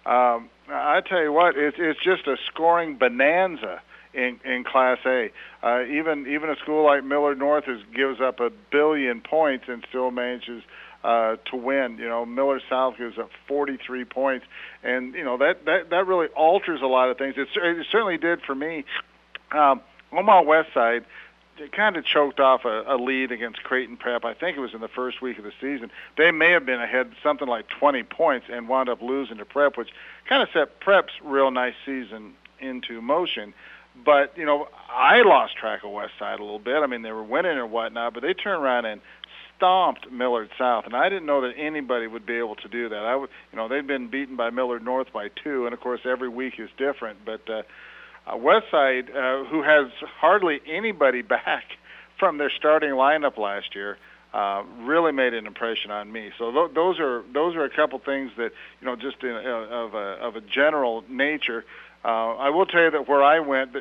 Speaker 17: I tell you what, it's just a scoring bonanza in Class A. Even a school like Millard North gives up 1 billion points and still manages to win. Millard South gives up 43 points, and that really alters a lot of things. It certainly did for me. Omaha West Side kind of choked off a lead against Creighton Prep. I think it was in the first week of the season. They may have been ahead something like 20 points and wound up losing to Prep, which kind of set Prep's real nice season into motion. But, you know, I lost track of Westside a little bit. I mean, they were winning or whatnot, but they turned around and stomped Millard South, and I didn't know that anybody would be able to do that. They'd been beaten by Millard North by 2, and of course every week is different. But Westside, who has hardly anybody back from their starting lineup last year, really made an impression on me. So those are a couple things that, you know, just of a general nature. I will tell you that where I went,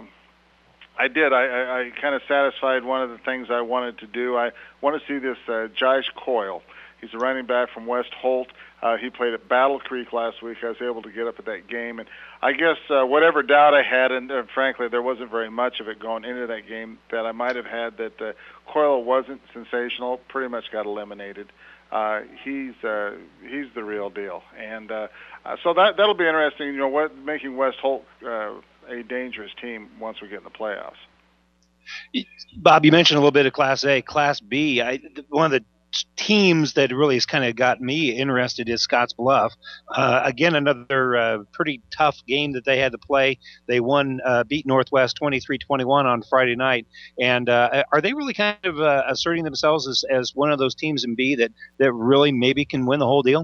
Speaker 17: I kind of satisfied one of the things I wanted to do. I want to see this Josh Coyle. He's a running back from West Holt. He played at Battle Creek last week. I was able to get up at that game. And I guess whatever doubt I had, and frankly there wasn't very much of it going into that game, that I might have had that Coyle wasn't sensational, pretty much got eliminated. He's the real deal. And so that'll be interesting, you know, making West Holt a dangerous team once we get in the playoffs.
Speaker 6: Bob, you mentioned a little bit of Class A. Class B, one of the teams that really has kind of got me interested is Scotts Bluff. Again, another pretty tough game that they had to play. They beat Northwest 23-21 on Friday night. And are they really kind of asserting themselves as one of those teams in B that really maybe can win the whole deal?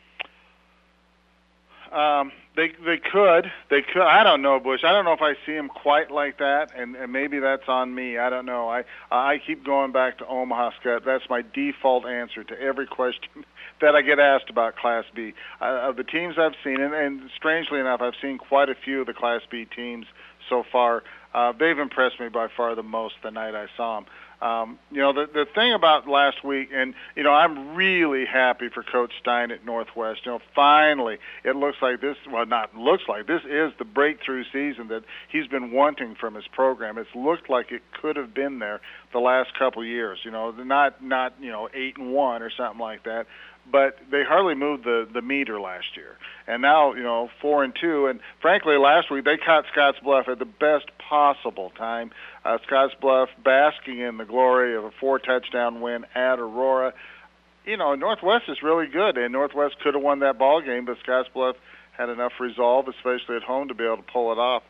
Speaker 17: They could. I don't know, Bush. I don't know if I see them quite like that, and maybe that's on me. I don't know. I keep going back to Omaha, Scott. That's my default answer to every question that I get asked about Class B. Of the teams I've seen, and strangely enough, I've seen quite a few of the Class B teams so far. They've impressed me by far the most the night I saw them. You know, the thing about last week, and, you know, I'm really happy for Coach Stein at Northwest. You know, finally, it looks like this, well, not looks like, this is the breakthrough season that he's been wanting from his program. It's looked like it could have been there the last couple of years, you know, not 8-1 or something like that. But they hardly moved the meter last year. And now, you know, 4-2. And frankly, last week they caught Scotts Bluff at the best possible time. Scotts Bluff basking in the glory of a 4-touchdown win at Aurora. You know, Northwest is really good, and Northwest could have won that ball game, but Scotts Bluff had enough resolve, especially at home, to be able to pull it off.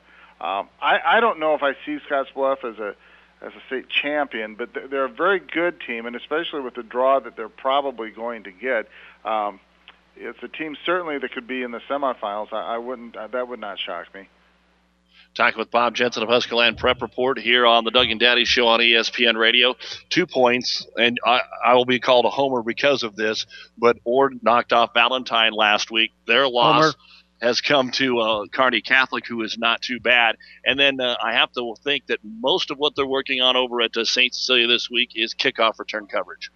Speaker 17: I don't know if I see Scotts Bluff as a state champion, but they're a very good team, and especially with the draw that they're probably going to get, it's a team certainly that could be in the semifinals. That would not shock me.
Speaker 5: Talking with Bob Jensen of Huskerland Prep Report here on the Doug and Daddy Show on ESPN Radio. 2 points, and I will be called a homer because of this, but Ord knocked off Valentine last week. Their loss
Speaker 6: Homer
Speaker 5: has come to Kearney Catholic, who is not too bad. And then I have to think that most of what they're working on over at St. Cecilia this week is kickoff return coverage.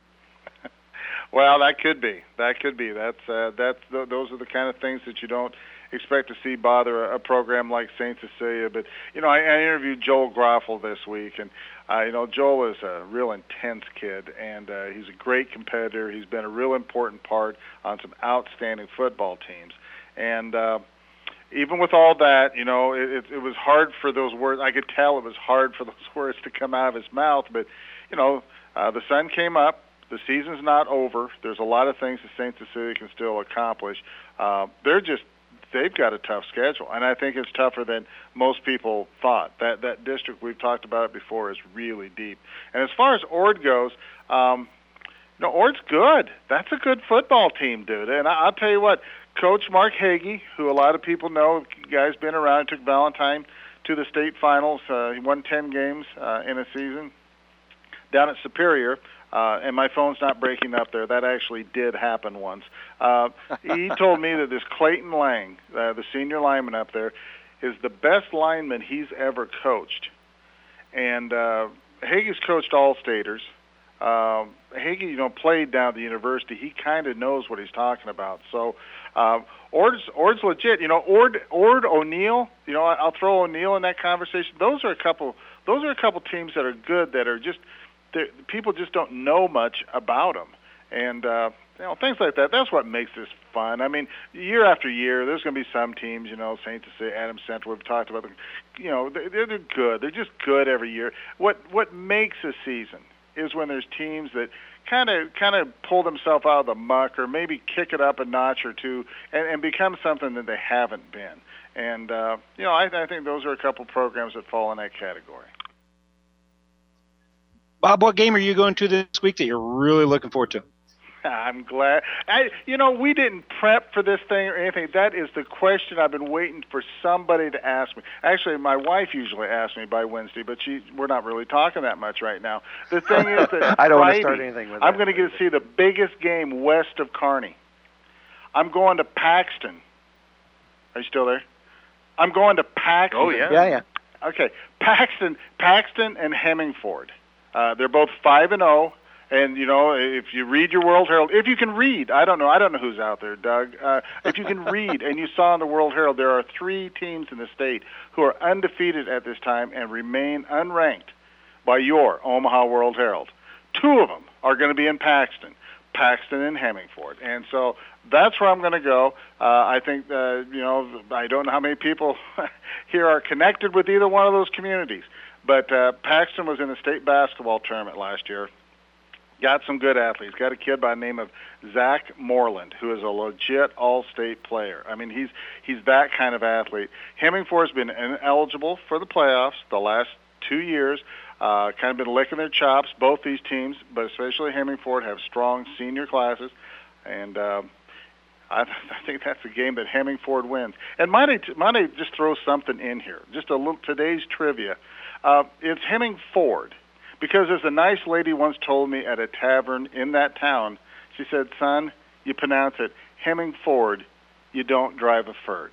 Speaker 17: Well, that could be. Those are the kind of things that you don't expect to see bother a program like St. Cecilia. But, you know, I interviewed Joel Groffel this week, and, you know, Joel is a real intense kid, and he's a great competitor. He's been a real important part on some outstanding football teams. And even with all that, you know, it was hard for those words. I could tell it was hard for those words to come out of his mouth. But, you know, the sun came up. The season's not over. There's a lot of things that St. Cecilia can still accomplish. They've got a tough schedule, and I think it's tougher than most people thought. That district, we've talked about it before, is really deep. And as far as Ord goes, no, Ord's good. That's a good football team, dude. And I'll tell you what, Coach Mark Hagee, who a lot of people know, guy's been around, took Valentine to the state finals. He won 10 games in a season down at Superior. And my phone's not breaking up there. That actually did happen once. He told me that this Clayton Lang, the senior lineman up there, is the best lineman he's ever coached. And Hagee's coached All-Staters. Hagee, you know, played down at the university. He kind of knows what he's talking about. So Ord's legit. You know, Ord O'Neill. You know, I'll throw O'Neill in that conversation. Those are a couple teams that are good, that are just people just don't know much about them, and you know, things like that. That's what makes this fun. I mean, year after year, there's going to be some teams, St. Cecilia, Adams Central, we've talked about them, they're good. They're just good every year. What makes a season is when there's teams that kind of pull themselves out of the muck or maybe kick it up a notch or two and become something that they haven't been. And, I think those are a couple programs that fall in that category.
Speaker 6: Bob, what game are you going to this week that you're really looking forward to?
Speaker 17: I'm glad. We didn't prep for this thing or anything. That is the question I've been waiting for somebody to ask me. Actually, my wife usually asks me by Wednesday, but we're not really talking that much right now. The thing is that
Speaker 16: I don't want to start anything with that.
Speaker 17: I'm going to get to see the biggest game west of Kearney. I'm going to Paxton. Are you still there? I'm going to Paxton.
Speaker 16: Oh, yeah. Yeah.
Speaker 17: Okay, Paxton and Hemingford. They're both 5-0, and if you read your World Herald, if you can read, I don't know who's out there, Doug. If you can read, and you saw in the World Herald, there are 3 teams in the state who are undefeated at this time and remain unranked by your Omaha World Herald. 2 of them are going to be in Paxton and Hemingford, and so that's where I'm going to go. I think I don't know how many people here are connected with either one of those communities. But Paxton was in the state basketball tournament last year. Got some good athletes. Got a kid by the name of Zach Moreland, who is a legit all-state player. I mean, he's that kind of athlete. Hemingford's been ineligible for the playoffs the last 2 years. Kind of been licking their chops. Both these teams, but especially Hemingford, have strong senior classes, and I think that's a game that Hemingford wins. And might I just throw something in here? Just a little today's trivia. It's Hemingford, because as a nice lady once told me at a tavern in that town, she said, "Son, you pronounce it Hemingford, you don't drive a Ford."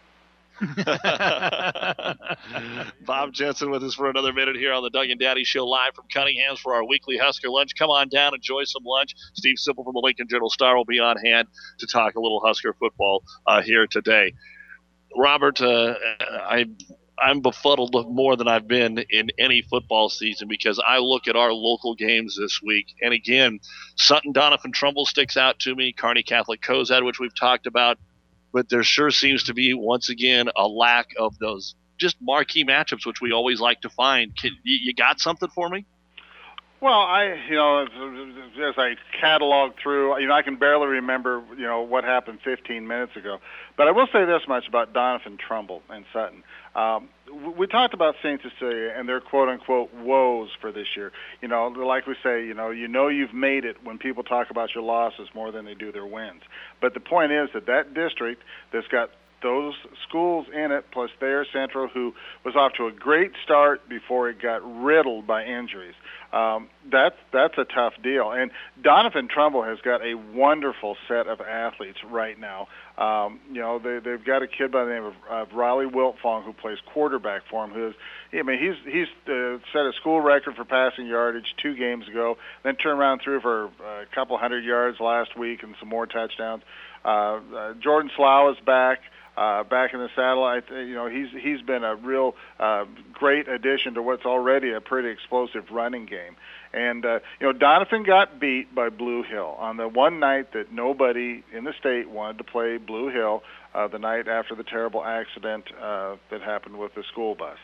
Speaker 5: Bob Jensen with us for another minute here on the Doug and Daddy Show, live from Cunningham's for our weekly Husker lunch. Come on down, enjoy some lunch. Steve Simple from the Lincoln Journal-Star will be on hand to talk a little Husker football here today. Robert, I'm befuddled more than I've been in any football season, because I look at our local games this week, and again, Sutton Doniphan Trumbull sticks out to me, Kearney Catholic Cozad, which we've talked about, but there sure seems to be, once again, a lack of those just marquee matchups, which we always like to find. You got something for me?
Speaker 17: Well, as I catalog through, I can barely remember, what happened 15 minutes ago. But I will say this much about Doniphan Trumbull and Sutton. We talked about St. Cecilia and their quote-unquote woes for this year. Like we say, you've made it when people talk about your losses more than they do their wins. But the point is that district that's got those schools in it, plus Thayer Central, who was off to a great start before it got riddled by injuries. That's a tough deal. And Doniphan Trumbull has got a wonderful set of athletes right now. They've got a kid by the name of Riley Wiltfong who plays quarterback for him. He's set a school record for passing yardage 2 games ago, then turned around threw for a couple hundred yards last week and some more touchdowns. Jordan Slough is back in the satellite. He's been a real great addition to what's already a pretty explosive running game. And Doniphan got beat by Blue Hill on the one night that nobody in the state wanted to play Blue Hill, the night after the terrible accident that happened with the school bus.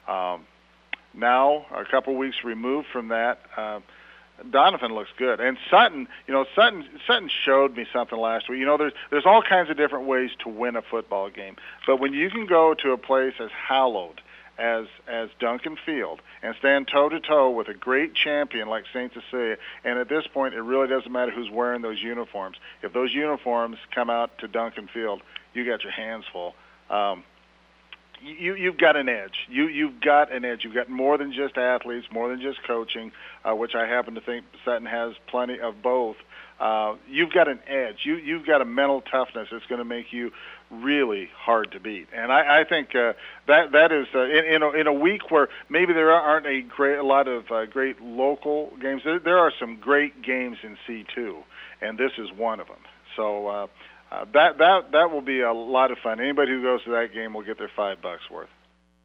Speaker 17: Now, a couple weeks removed from that, Doniphan looks good, and Sutton showed me something last week. There's all kinds of different ways to win a football game, but when you can go to a place as hallowed as Duncan Field and stand toe to toe with a great champion like St. Cecilia, and at this point, it really doesn't matter who's wearing those uniforms. If those uniforms come out to Duncan Field, you got your hands full. You've got an edge. You've got an edge. You've got more than just athletes, more than just coaching, which I happen to think Sutton has plenty of both. You've got an edge. You've got a mental toughness that's going to make you really hard to beat. And I think that is in a week where maybe there aren't a lot of great local games. There are some great games in C2, and this is one of them. So. That will be a lot of fun. Anybody who goes to that game will get their $5 worth.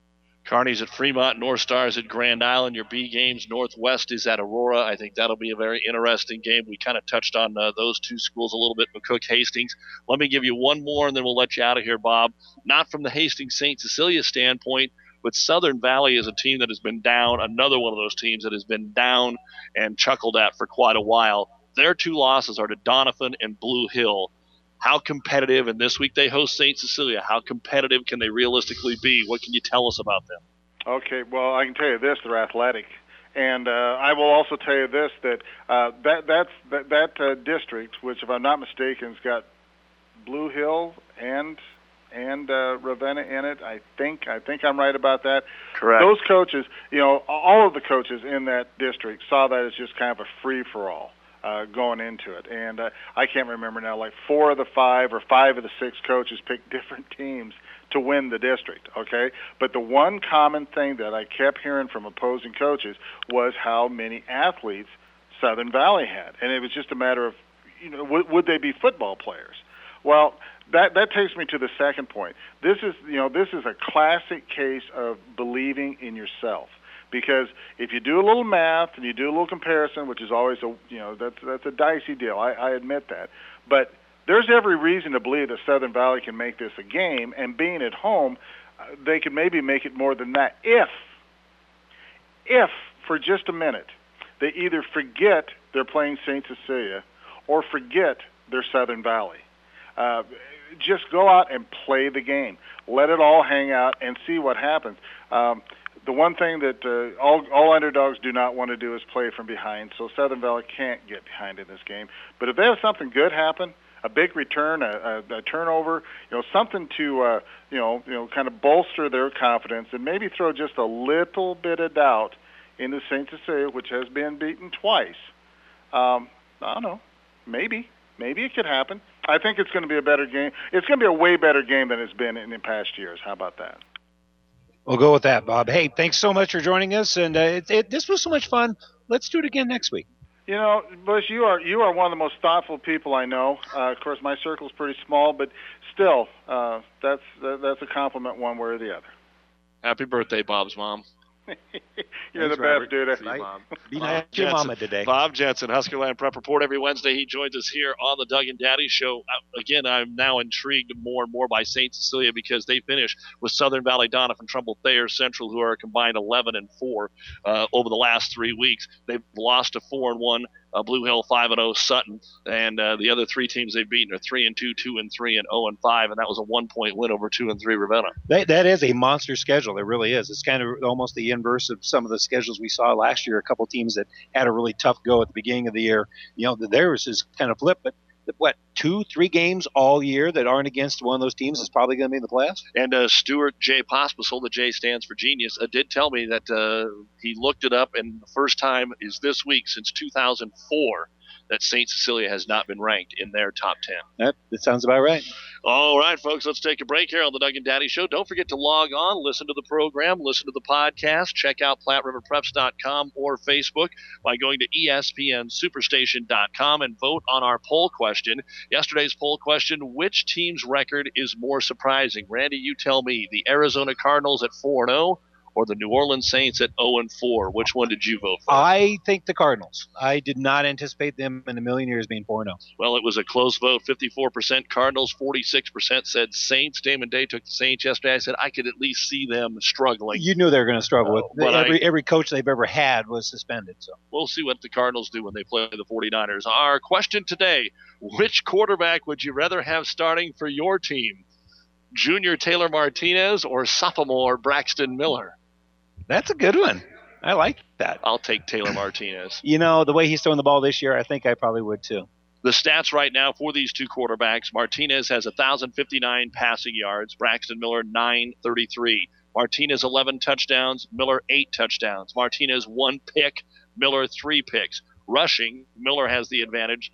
Speaker 5: Kearney's at Fremont, North Star's at Grand Island. Your B games, Northwest is at Aurora. I think that'll be a very interesting game. We kind of touched on those two schools a little bit, McCook, Hastings. Let me give you one more, and then we'll let you out of here, Bob. Not from the Hastings-St. Cecilia standpoint, but Southern Valley is a team that has been down, another one of those teams that has been down and chuckled at for quite a while. Their two losses are to Doniphan and Blue Hill. How competitive, and this week they host St. Cecilia, how competitive can they realistically be? What can you tell us about them?
Speaker 17: Okay, well, I can tell you this, they're athletic. And I will also tell you this, that that district, which if I'm not mistaken, has got Blue Hill and Ravenna in it. I think I'm right about that.
Speaker 5: Correct.
Speaker 17: Those coaches, all of the coaches in that district saw that as just kind of a free-for-all. Going into it. And I can't remember now, like 4 of the 5 or 5 of the 6 coaches picked different teams to win the district, okay? But the one common thing that I kept hearing from opposing coaches was how many athletes Southern Valley had. And it was just a matter of, would they be football players? Well, that takes me to the second point. This is a classic case of believing in yourself. Because if you do a little math and you do a little comparison, which is always that's a dicey deal. I admit that, but there's every reason to believe that Southern Valley can make this a game, and being at home, they could maybe make it more than that if for just a minute they either forget they're playing St. Cecilia or forget they're Southern Valley. Just go out and play the game. Let it all hang out and see what happens. The one thing that all underdogs do not want to do is play from behind, so Southern Valley can't get behind in this game. But if they have something good happen, a big return, a turnover, something to kind of bolster their confidence and maybe throw just a little bit of doubt into St. Cecilia, which has been beaten twice. I don't know. Maybe it could happen. I think it's going to be a better game. It's going to be a way better game than it's been in past years. How about that?
Speaker 6: We'll go with that, Bob. Hey, thanks so much for joining us, and this was so much fun. Let's do it again next week.
Speaker 17: Bush, you are one of the most thoughtful people I know. Of course, my circle's pretty small, but still, that's a compliment one way or the other.
Speaker 5: Happy birthday, Bob's mom.
Speaker 17: You're the best, dude.
Speaker 5: See you, Mom.
Speaker 6: Be nice to your mama today.
Speaker 5: Bob Jensen, Huskerland Prep Report every Wednesday. He joins us here on the Doug and Daddy Show. Again, I'm now intrigued more and more by St. Cecilia because they finish with Southern Valley, Doniphan, Trumbull, Thayer, Central, who are a combined 11-4 over the last 3 weeks. They've lost to 4-1. Blue Hill 5-0, Sutton, and the other 3 teams they've beaten are 3-2, 2-3, and 0-5, and that was a 1-point win over 2-3 Ravenna.
Speaker 6: That is a monster schedule. It really is. It's kind of almost the inverse of some of the schedules we saw last year. A couple of teams that had a really tough go at the beginning of the year. Theirs is kind of flipped, but 2-3 games all year that aren't against one of those teams is probably going to be in the playoffs.
Speaker 5: And Stuart J. Pospisil, the J stands for genius, did tell me that he looked it up, and the first time is this week since 2004 that St. Cecilia has not been ranked in their top 10.
Speaker 6: That sounds about right.
Speaker 5: All right, folks, let's take a break here on the Doug and Daddy Show. Don't forget to log on, listen to the program, listen to the podcast, check out PlatteRiverPreps.com or Facebook by going to ESPNSuperstation.com and vote on our poll question. Yesterday's poll question, which team's record is more surprising? Randy, you tell me, the Arizona Cardinals at 4-0 or the New Orleans Saints at 0-4? Which one did you vote for?
Speaker 6: I think the Cardinals. I did not anticipate them in a million years being 4-0.
Speaker 5: Well, it was a close vote. 54% Cardinals, 46% said Saints. Damon Day took the Saints yesterday. I said I could at least see them struggling.
Speaker 6: You knew they were going to struggle with every coach they've ever had was suspended. So
Speaker 5: we'll see what the Cardinals do when they play the 49ers. Our question today, which quarterback would you rather have starting for your team? Junior Taylor Martinez or sophomore Braxton Miller?
Speaker 6: That's a good one. I like that.
Speaker 5: I'll take Taylor Martinez.
Speaker 6: The way he's throwing the ball this year, I think I probably would too.
Speaker 5: The stats right now for these two quarterbacks, Martinez has 1,059 passing yards, Braxton Miller 933. Martinez 11 touchdowns, Miller 8 touchdowns. Martinez 1 pick, Miller 3 picks. Rushing, Miller has the advantage.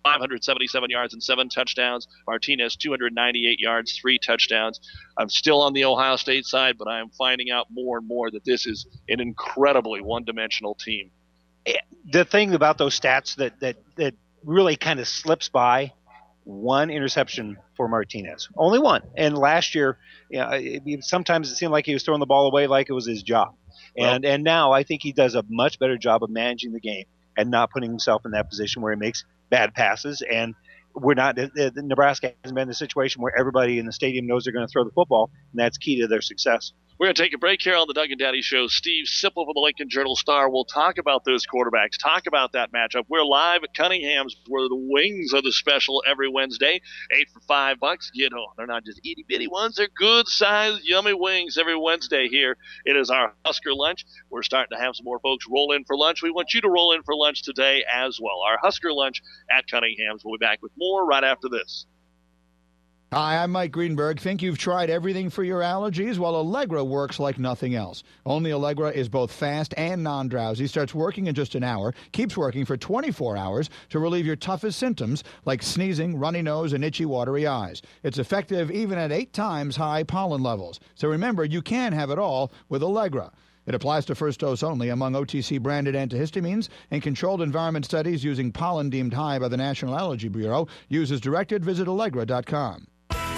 Speaker 5: 577 yards and 7 touchdowns. Martinez, 298 yards, 3 touchdowns. I'm still on the Ohio State side, but I am finding out more and more that this is an incredibly one-dimensional team.
Speaker 6: The thing about those stats that really kind of slips by one interception for Martinez. Only one. And last year, sometimes it seemed like he was throwing the ball away like it was his job. And now I think he does a much better job of managing the game and not putting himself in that position where he makes bad passes. And Nebraska hasn't been in a situation where everybody in the stadium knows they're going to throw the football, and that's key to their success.
Speaker 5: We're going to take a break here on the Doug and Daddy Show. Steve Sipple from the Lincoln Journal-Star will talk about those quarterbacks, talk about that matchup. We're live at Cunningham's, where the wings are the special every Wednesday. 8 for $5. Get home. They're not just itty-bitty ones. They're good-sized, yummy wings every Wednesday here. It is our Husker Lunch. We're starting to have some more folks roll in for lunch. We want you to roll in for lunch today as well. Our Husker Lunch at Cunningham's. We'll be back with more right after this.
Speaker 8: Hi, I'm Mike Greenberg. Think you've tried everything for your allergies? Well, Allegra works like nothing else. Only Allegra is both fast and non-drowsy, starts working in just an hour, keeps working for 24 hours to relieve your toughest symptoms like sneezing, runny nose, and itchy, watery eyes. It's effective even at 8 times high pollen levels. So remember, you can have it all with Allegra. It applies to first dose only among OTC-branded antihistamines, and controlled environment studies using pollen deemed high by the National Allergy Bureau. Use as directed. Visit Allegra.com.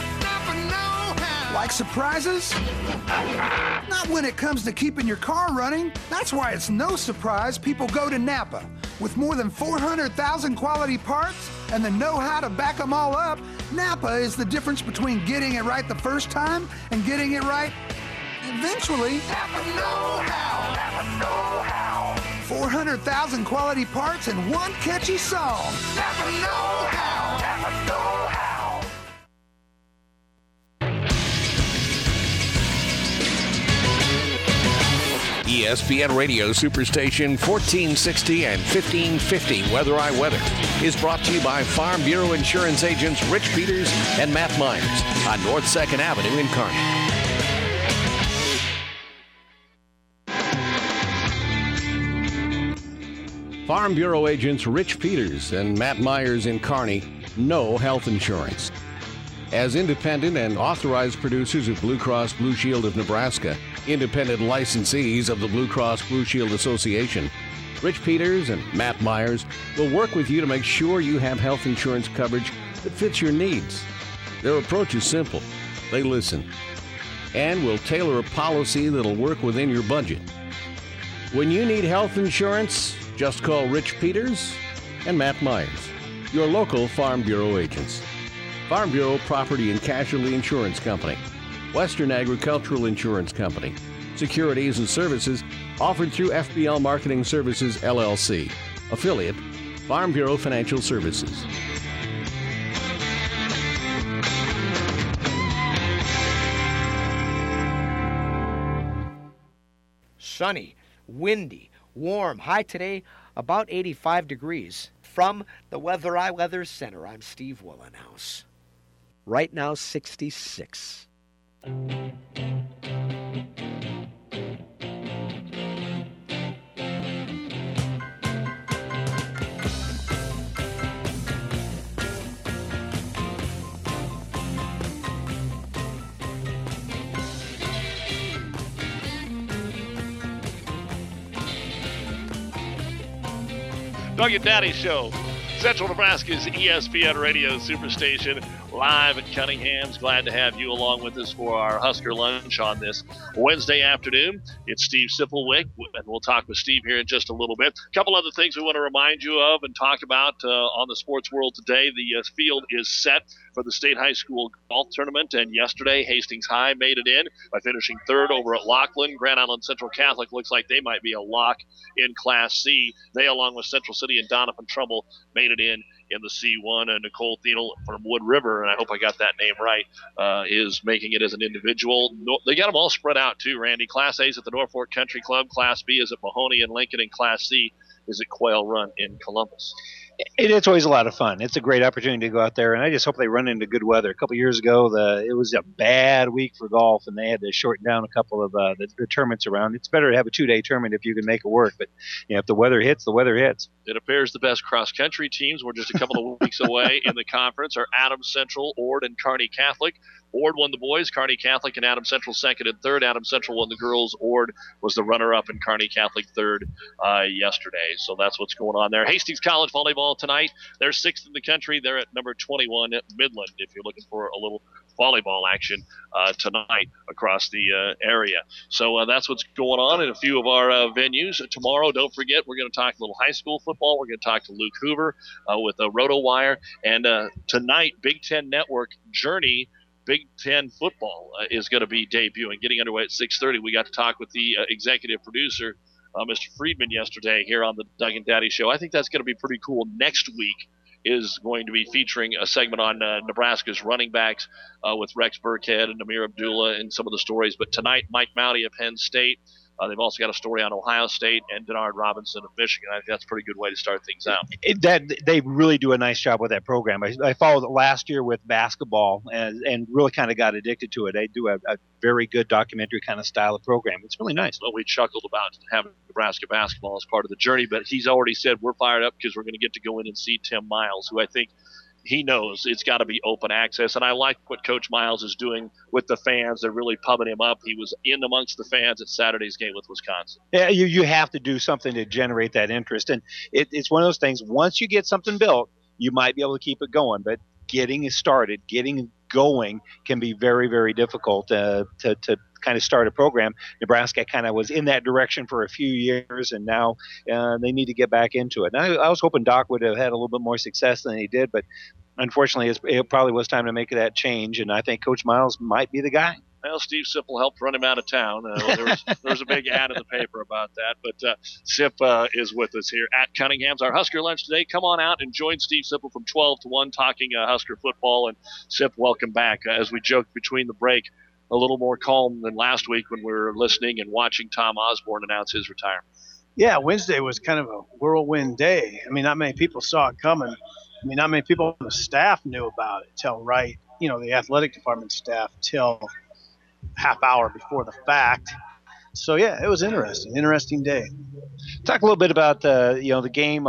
Speaker 18: Like surprises? Not when it comes to keeping your car running. That's why it's no surprise people go to Napa. With more than 400,000 quality parts and the know-how to back them all up, Napa is the difference between getting it right the first time and getting it right eventually. Napa know-how. Napa know-how. 400,000 quality parts and one catchy song. Napa know-how. Napa know-how.
Speaker 19: ESPN Radio Superstation 1460 and 1550 Weather I Weather is brought to you by Farm Bureau Insurance agents Rich Peters and Matt Myers on North 2nd Avenue in Kearney. Farm Bureau agents Rich Peters and Matt Myers in Kearney know health insurance. As independent and authorized producers of Blue Cross Blue Shield of Nebraska, independent licensees of the Blue Cross Blue Shield Association, Rich Peters and Matt Myers will work with you to make sure you have health insurance coverage that fits your needs. Their approach is simple. They listen and will tailor a policy that'll work within your budget. When you need health insurance, just call Rich Peters and Matt Myers, your local Farm Bureau agents. Farm Bureau Property and Casualty Insurance Company, Western Agricultural Insurance Company, securities and services offered through FBL Marketing Services, LLC, affiliate, Farm Bureau Financial Services.
Speaker 16: Sunny, windy, warm, high today, about 85 degrees. From the Weather I Weather Center, I'm Steve Willenhouse. Right now, 66.
Speaker 5: Doug and Daddy Show, Central Nebraska's ESPN Radio Superstation, live at Cunningham's. Glad to have you along with us for our Husker Lunch on this Wednesday afternoon. It's Steve Sipple, and we'll talk with Steve here in just a little bit. A couple other things we want to remind you of and talk about on the sports world today. The field is set for the state high school golf tournament, and yesterday Hastings High made it in by finishing third over at Laughlin. Grand Island Central Catholic looks like they might be a lock in Class C. They, along with Central City and Donovan Trumbull, made it in the C1, and Nicole Thiel from Wood River, and I hope I got that name right, is making it as an individual. They got them all spread out too, Randy. Class A is at the Norfolk Country Club, Class B is at Mahoney and Lincoln, and Class C is at Quail Run in Columbus.
Speaker 6: It's always a lot of fun. It's a great opportunity to go out there, and I just hope they run into good weather. A couple years ago, it was a bad week for golf, and they had to shorten down a couple of the tournaments around. It's better to have a 2-day tournament if you can make it work, but if the weather hits, the weather hits.
Speaker 5: It appears the best cross-country teams, we're just a couple of weeks away in the conference, are Adams Central, Ord, and Kearney Catholic. Ord won the boys, Kearney Catholic and Adams Central second and third. Adams Central won the girls. Ord was the runner-up, and Kearney Catholic third yesterday. So that's what's going on there. Hastings College volleyball volleyball tonight. They're 6th in the country. They're at number 21 at Midland if you're looking for a little volleyball action tonight across the area. So that's what's going on in a few of our venues. Tomorrow, don't forget, we're going to talk a little high school football. We're going to talk to Luke Hoover with RotoWire. And tonight, Big Ten Network Journey Big Ten football is going to be debuting, getting underway at 6:30. We got to talk with the executive producer, Mr. Friedman, yesterday here on the Doug and Daddy Show. I think that's going to be pretty cool. Next week is going to be featuring a segment on Nebraska's running backs with Rex Burkhead and Amir Abdullah and some of the stories. But tonight, Mike Mounty of Penn State. They've also got a story on Ohio State and Denard Robinson of Michigan. I think that's a pretty good way to start things out.
Speaker 6: They really do a nice job with that program. I followed it last year with basketball and really kind of got addicted to it. They do a very good documentary kind of style of program. It's really nice.
Speaker 5: Well, we chuckled about having Nebraska basketball as part of the journey, but he's already said we're fired up because we're going to get to go in and see Tim Miles, who I think he knows it's got to be open access. And I like what Coach Miles is doing with the fans. They're really pumping him up. He was in amongst the fans at Saturday's game with Wisconsin.
Speaker 6: Yeah, you have to do something to generate that interest. And it's one of those things, once you get something built, you might be able to keep it going. But getting it started, getting going can be very, very difficult to kind of start a program. Nebraska kind of was in that direction for a few years, and now they need to get back into it. And I was hoping Doc would have had a little bit more success than he did, but unfortunately it probably was time to make that change, and I think Coach Miles might be the guy.
Speaker 5: Well, Steve Sipple helped run him out of town. There was a big ad in the paper about that. But Sip is with us here at Cunningham's. Our Husker lunch today. Come on out and join Steve Sipple from 12 to 1 talking Husker football. And Sip, welcome back. As we joked between the break, a little more calm than last week when we were listening and watching Tom Osborne announce his retirement.
Speaker 20: Yeah, Wednesday was kind of a whirlwind day. I mean, not many people saw it coming. I mean, not many people on the staff knew about it till the athletic department staff till half hour before the fact. So yeah, it was interesting day.
Speaker 6: Talk a little bit about the game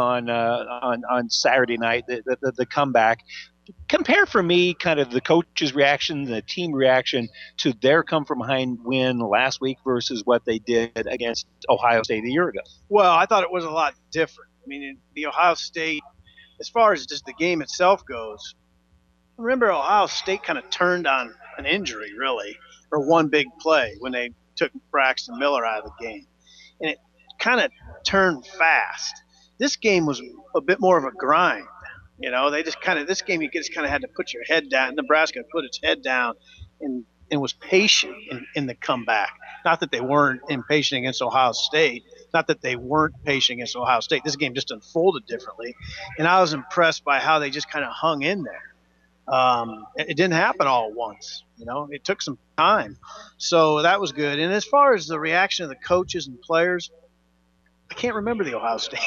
Speaker 6: on Saturday night, the comeback. Compare for me kind of the coach's reaction, the team reaction to their come from behind win last week versus what they did against Ohio State a year ago.
Speaker 20: Well, I thought it was a lot different. I mean, the Ohio State, as far as just the game itself goes, remember Ohio State kind of turned on an injury really, or one big play when they took Braxton Miller out of the game. And it kind of turned fast. This game was a bit more of a grind. They just this game you just kind of had to put your head down. Nebraska put its head down and was patient in the comeback. Not that they weren't impatient against Ohio State. Not that they weren't patient against Ohio State. This game just unfolded differently. And I was impressed by how they just kind of hung in there. It didn't happen all at once. It took some time. So that was good. And as far as the reaction of the coaches and players, I can't remember the Ohio State.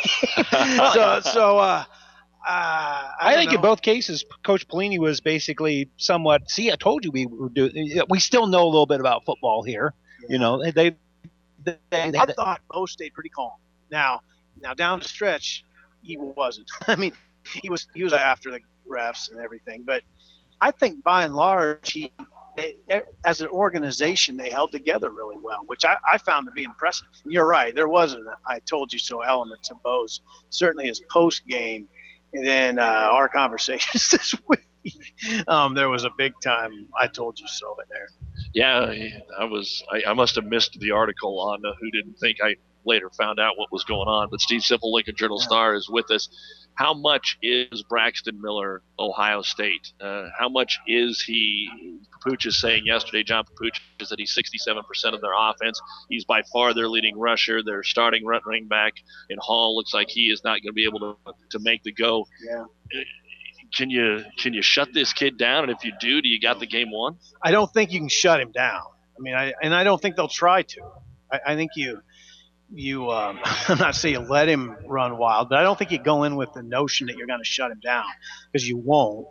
Speaker 6: I think in both cases, Coach Pelini was basically somewhat. See, I told you we would do. We still know a little bit about football here. They
Speaker 20: I thought Bo stayed pretty calm. Now down the stretch, he wasn't. I mean, he was after the refs and everything, but I think by and large, as an organization, they held together really well, which I found to be impressive. You're right. There wasn't a "I told you so" element to Bo's. Certainly his post game. And then our conversations this week, there was a big time "I told you so" in there.
Speaker 5: Yeah, I must have missed the article on Who Didn't Think. I later found out what was going on. But Steve Sipple, Lincoln Journal-Star, is with us. How much is Braxton Miller Ohio State? How much is he? Papuch is saying yesterday, John Papuch, is that he's 67% of their offense. He's by far their leading rusher. Their starting running back in Hall looks like he is not going to be able to make the go.
Speaker 20: Yeah.
Speaker 5: Can you shut this kid down? And if you do you got the game won?
Speaker 20: I don't think you can shut him down. I mean, I don't think they'll try to. I think you I'm not saying you let him run wild, but I don't think you go in with the notion that you're going to shut him down, because you won't.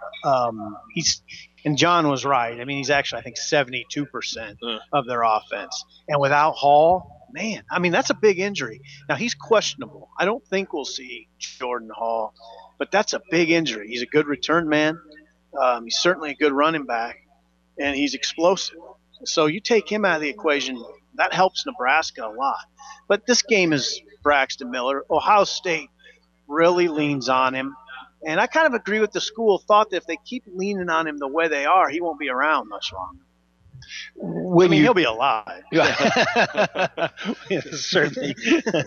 Speaker 20: And John was right. I mean, he's actually, I think, 72% of their offense. And without Hall, man, I mean, that's a big injury. Now, he's questionable. I don't think we'll see Jordan Hall, but that's a big injury. He's a good return man. He's certainly a good running back, and he's explosive. So you take him out of the equation, that helps Nebraska a lot. But this game is Braxton Miller. Ohio State really leans on him. And I kind of agree with the school of thought that if they keep leaning on him the way they are, he won't be around much longer. He'll be alive.
Speaker 6: Certainly.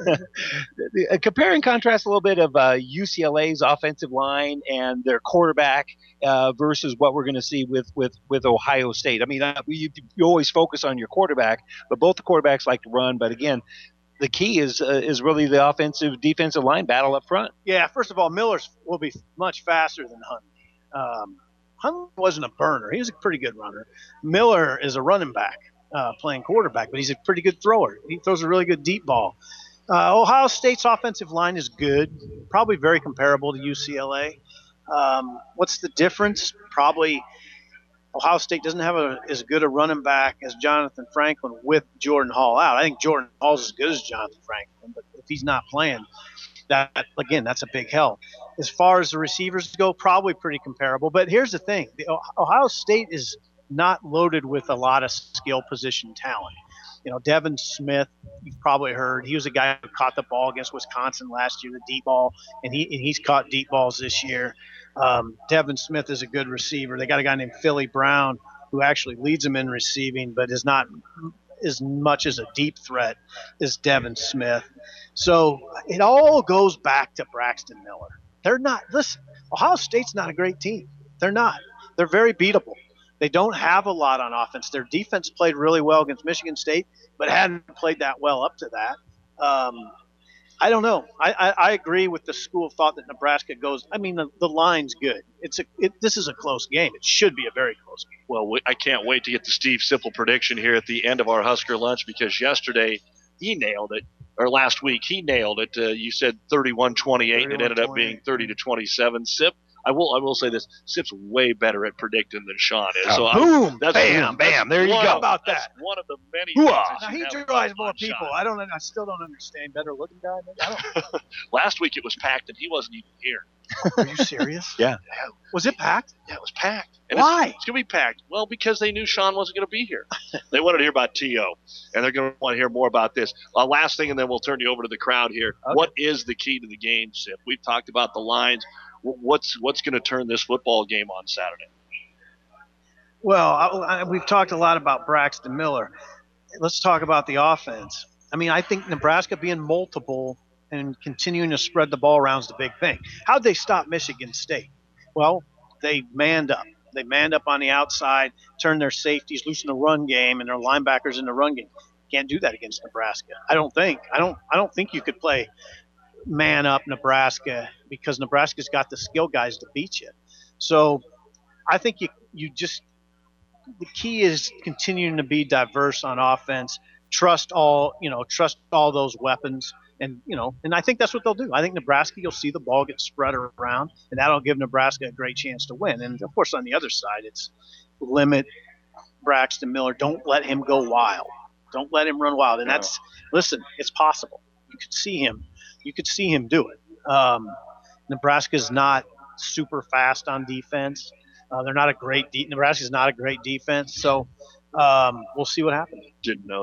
Speaker 6: Compare and contrast a little bit of UCLA's offensive line and their quarterback versus what we're going to see with Ohio State. I mean, you always focus on your quarterback, but both the quarterbacks like to run. But again, the key is really the defensive line battle up front.
Speaker 20: Yeah, first of all, Miller will be much faster than Huntley. Huntley wasn't a burner. He was a pretty good runner. Miller is a running back playing quarterback, but he's a pretty good thrower. He throws a really good deep ball. Ohio State's offensive line is good, probably very comparable to UCLA. What's the difference? Probably Ohio State doesn't have as good a running back as Jonathan Franklin with Jordan Hall out. I think Jordan Hall's as good as Jonathan Franklin, but if he's not playing, that's a big help. As far as the receivers go, probably pretty comparable. But here's the thing. Ohio State is not loaded with a lot of skill position talent. Devin Smith, you've probably heard, he was a guy who caught the ball against Wisconsin last year, the deep ball, and he's caught deep balls this year. Devin Smith is a good receiver. They got a guy named Philly Brown who actually leads them in receiving, but is not as much as a deep threat as Devin Smith. So it all goes back to Braxton Miller. Ohio State's not a great team. They're not. They're very beatable. They don't have a lot on offense. Their defense played really well against Michigan State, but hadn't played that well up to that. I don't know. I agree with the school of thought that Nebraska goes. I mean, the line's good. This is a close game. It should be a very close game.
Speaker 5: Well, I can't wait to get the Steve Sipple prediction here at the end of our Husker lunch, because yesterday he nailed it, or last week he nailed it. You said 31-28, and it ended up being 30-27. Sip, I will say this: Sip's way better at predicting than Sean is. So
Speaker 6: boom, bam, there you go.
Speaker 20: How about that?
Speaker 5: That's one of the many things
Speaker 20: Now he drives more people. Sean. I still don't understand. Better looking guy.
Speaker 5: Last week it was packed, and he wasn't even here.
Speaker 20: Are you serious?
Speaker 6: Yeah.
Speaker 20: Was it packed?
Speaker 5: Yeah, it was packed. And
Speaker 20: Why?
Speaker 5: It's going to be packed. Well, because they knew Sean wasn't going to be here. They wanted to hear about T.O., and they're going to want to hear more about this. Last thing, and then we'll turn you over to the crowd here. Okay. What is the key to the game, Sip? We've talked about the lines. What's going to turn this football game on Saturday?
Speaker 20: Well, we've talked a lot about Braxton Miller. Let's talk about the offense. I mean, I think Nebraska being multiple and continuing to spread the ball around is the big thing. How'd they stop Michigan State? Well, they manned up. They manned up on the outside, turned their safeties loose in the run game, and their linebackers in the run game. Can't do that against Nebraska. I don't think you could play man up Nebraska, because Nebraska's got the skill guys to beat you. So I think you just the key is continuing to be diverse on offense. Trust all those weapons. And I think that's what they'll do. I think Nebraska, you'll see the ball get spread around, and that'll give Nebraska a great chance to win. And, of course, on the other side, it's limit Braxton Miller. Don't let him go wild. Don't let him run wild. And listen, it's possible. You could see him do it. Nebraska's not super fast on defense. They're not a great Nebraska's not a great defense. So we'll see what happens.
Speaker 5: Didn't know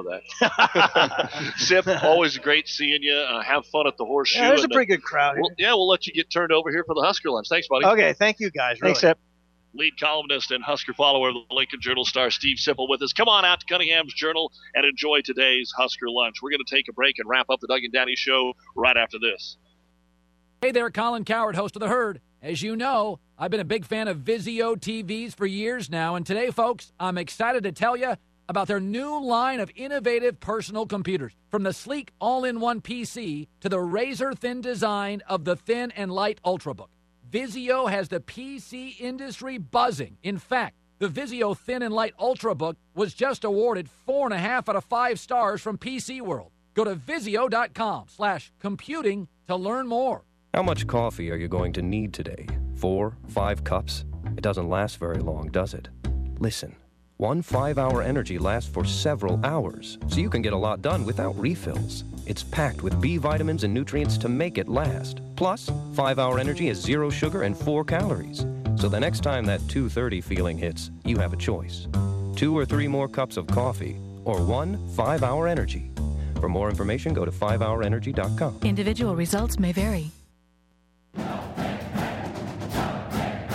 Speaker 5: that. Sip, always great seeing you. Have fun at the Horseshoe.
Speaker 20: Yeah, there's a pretty good crowd here.
Speaker 5: We'll let you get turned over here for the Husker lunch. Thanks, buddy.
Speaker 20: Okay, thank you guys. Really.
Speaker 6: Thanks, Sip.
Speaker 5: Lead columnist and Husker follower of the Lincoln Journal-Star, Steve Sipple, with us. Come on out to Cunningham's Journal and enjoy today's Husker lunch. We're going to take a break and wrap up the Doug and Danny Show right after this.
Speaker 3: Hey there, Colin Cowherd, host of The Herd. As you know, I've been a big fan of Vizio TVs for years now, and today, folks, I'm excited to tell you about their new line of innovative personal computers. From the sleek all-in-one PC to the razor-thin design of the Thin and Light Ultrabook, Vizio has the PC industry buzzing. In fact, the Vizio Thin and Light Ultrabook was just awarded 4.5 out of 5 stars from PC World. Go to Vizio.com/computing to learn more.
Speaker 21: How much coffee are you going to need today? 4, 5 cups? It doesn't last very long, does it? Listen, one 5-hour energy lasts for several hours, so you can get a lot done without refills. It's packed with B vitamins and nutrients to make it last. Plus, 5-hour energy has 0 sugar and 4 calories. So the next time that 2:30 feeling hits, you have a choice. 2 or 3 more cups of coffee, or one 5-hour energy. For more information, go to 5hourenergy.com.
Speaker 22: Individual results may vary.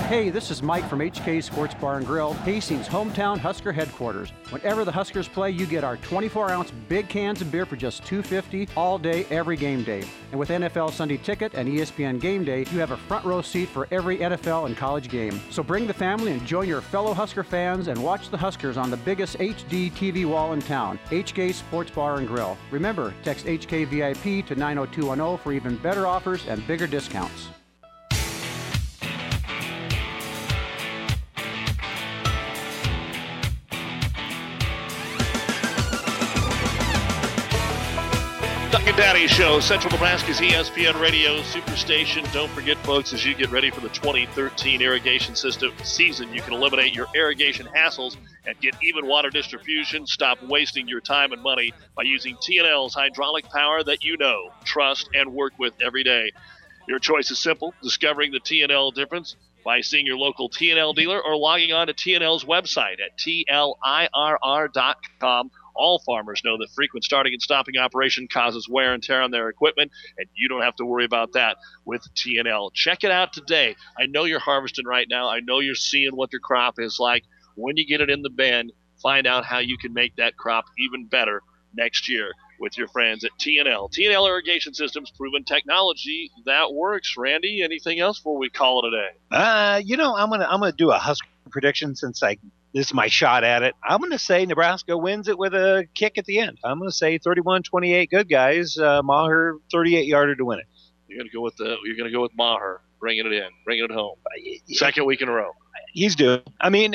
Speaker 1: Hey, this is Mike from HK Sports Bar and Grill, Hastings' hometown Husker headquarters. Whenever the Huskers play, you get our 24-ounce big cans of beer for just $2.50 all day, every game day. And with NFL Sunday Ticket and ESPN Game Day, you have a front row seat for every NFL and college game. So bring the family and join your fellow Husker fans and watch the Huskers on the biggest HD TV wall in town, HK Sports Bar and Grill. Remember, text HKVIP to 90210 for even better offers and bigger discounts.
Speaker 5: Doug and Daddy Show, Central Nebraska's ESPN Radio Superstation. Don't forget, folks, as you get ready for the 2013 irrigation system season, you can eliminate your irrigation hassles and get even water distribution. Stop wasting your time and money by using T&L's hydraulic power that you know, trust, and work with every day. Your choice is simple, discovering the T&L difference by seeing your local T&L dealer or logging on to T&L's website at TLIRR.com. All farmers know that frequent starting and stopping operation causes wear and tear on their equipment, and you don't have to worry about that with T&L. Check it out today. I know you're harvesting right now. I know you're seeing what your crop is like. When you get it in the bin, find out how you can make that crop even better next year with your friends at T&L. T&L Irrigation Systems, proven technology that works. Randy, anything else before we call it a day?
Speaker 6: I'm gonna do a Husker prediction since this is my shot at it. I'm going to say Nebraska wins it with a kick at the end. I'm going to say 31-28. Good guys. Maher 38-yarder to win it.
Speaker 5: You're going to go with Maher, bringing it in, bringing it home. Second week in a row.
Speaker 6: He's due. I mean,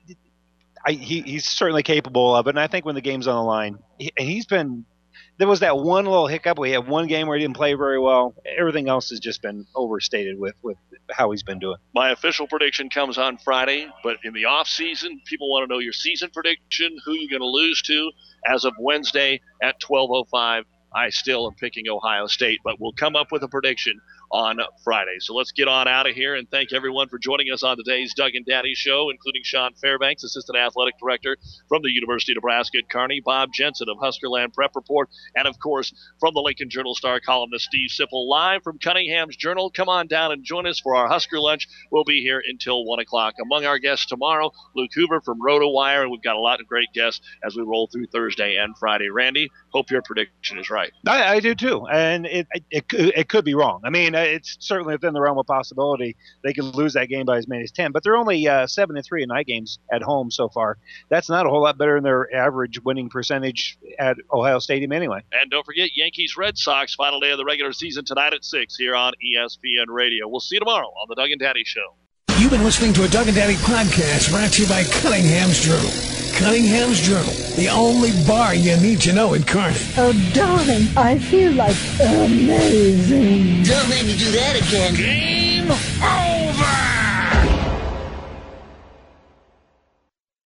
Speaker 6: he's certainly capable of it. And I think when the game's on the line, there was that one little hiccup. We had one game where he didn't play very well. Everything else has just been overstated with how he's been doing.
Speaker 5: My official prediction comes on Friday, but in the off season, people want to know your season prediction, who you're going to lose to. As of Wednesday at 12:05, I still am picking Ohio State, but we'll come up with a prediction on Friday. So let's get on out of here and thank everyone for joining us on today's Doug and Daddy Show, including Sean Fairbanks, Assistant Athletic Director from the University of Nebraska at Kearney, Bob Jensen of Huskerland Prep Report, and of course from the Lincoln Journal-Star columnist Steve Sipple, live from Cunningham's Journal. Come on down and join us for our Husker Lunch. We'll be here until 1 o'clock. Among our guests tomorrow, Luke Hoover from RotoWire, and we've got a lot of great guests as we roll through Thursday and Friday. Randy, hope your prediction is right.
Speaker 6: I do too, and it could be wrong. I mean, it's certainly within the realm of possibility they could lose that game by as many as 10, but they're only 7-3 in night games at home so far. That's not a whole lot better than their average winning percentage at Ohio Stadium anyway.
Speaker 5: And don't forget, Yankees-Red Sox, final day of the regular season tonight at 6 here on ESPN Radio. We'll see you tomorrow on the Doug and Daddy Show.
Speaker 2: You've been listening to a Doug and Daddy podcast brought to you by Cunningham's Journal. Cunningham's Journal, the only bar you need to know in Kearney.
Speaker 22: Oh, darling, I feel like amazing.
Speaker 23: Don't make me do that again.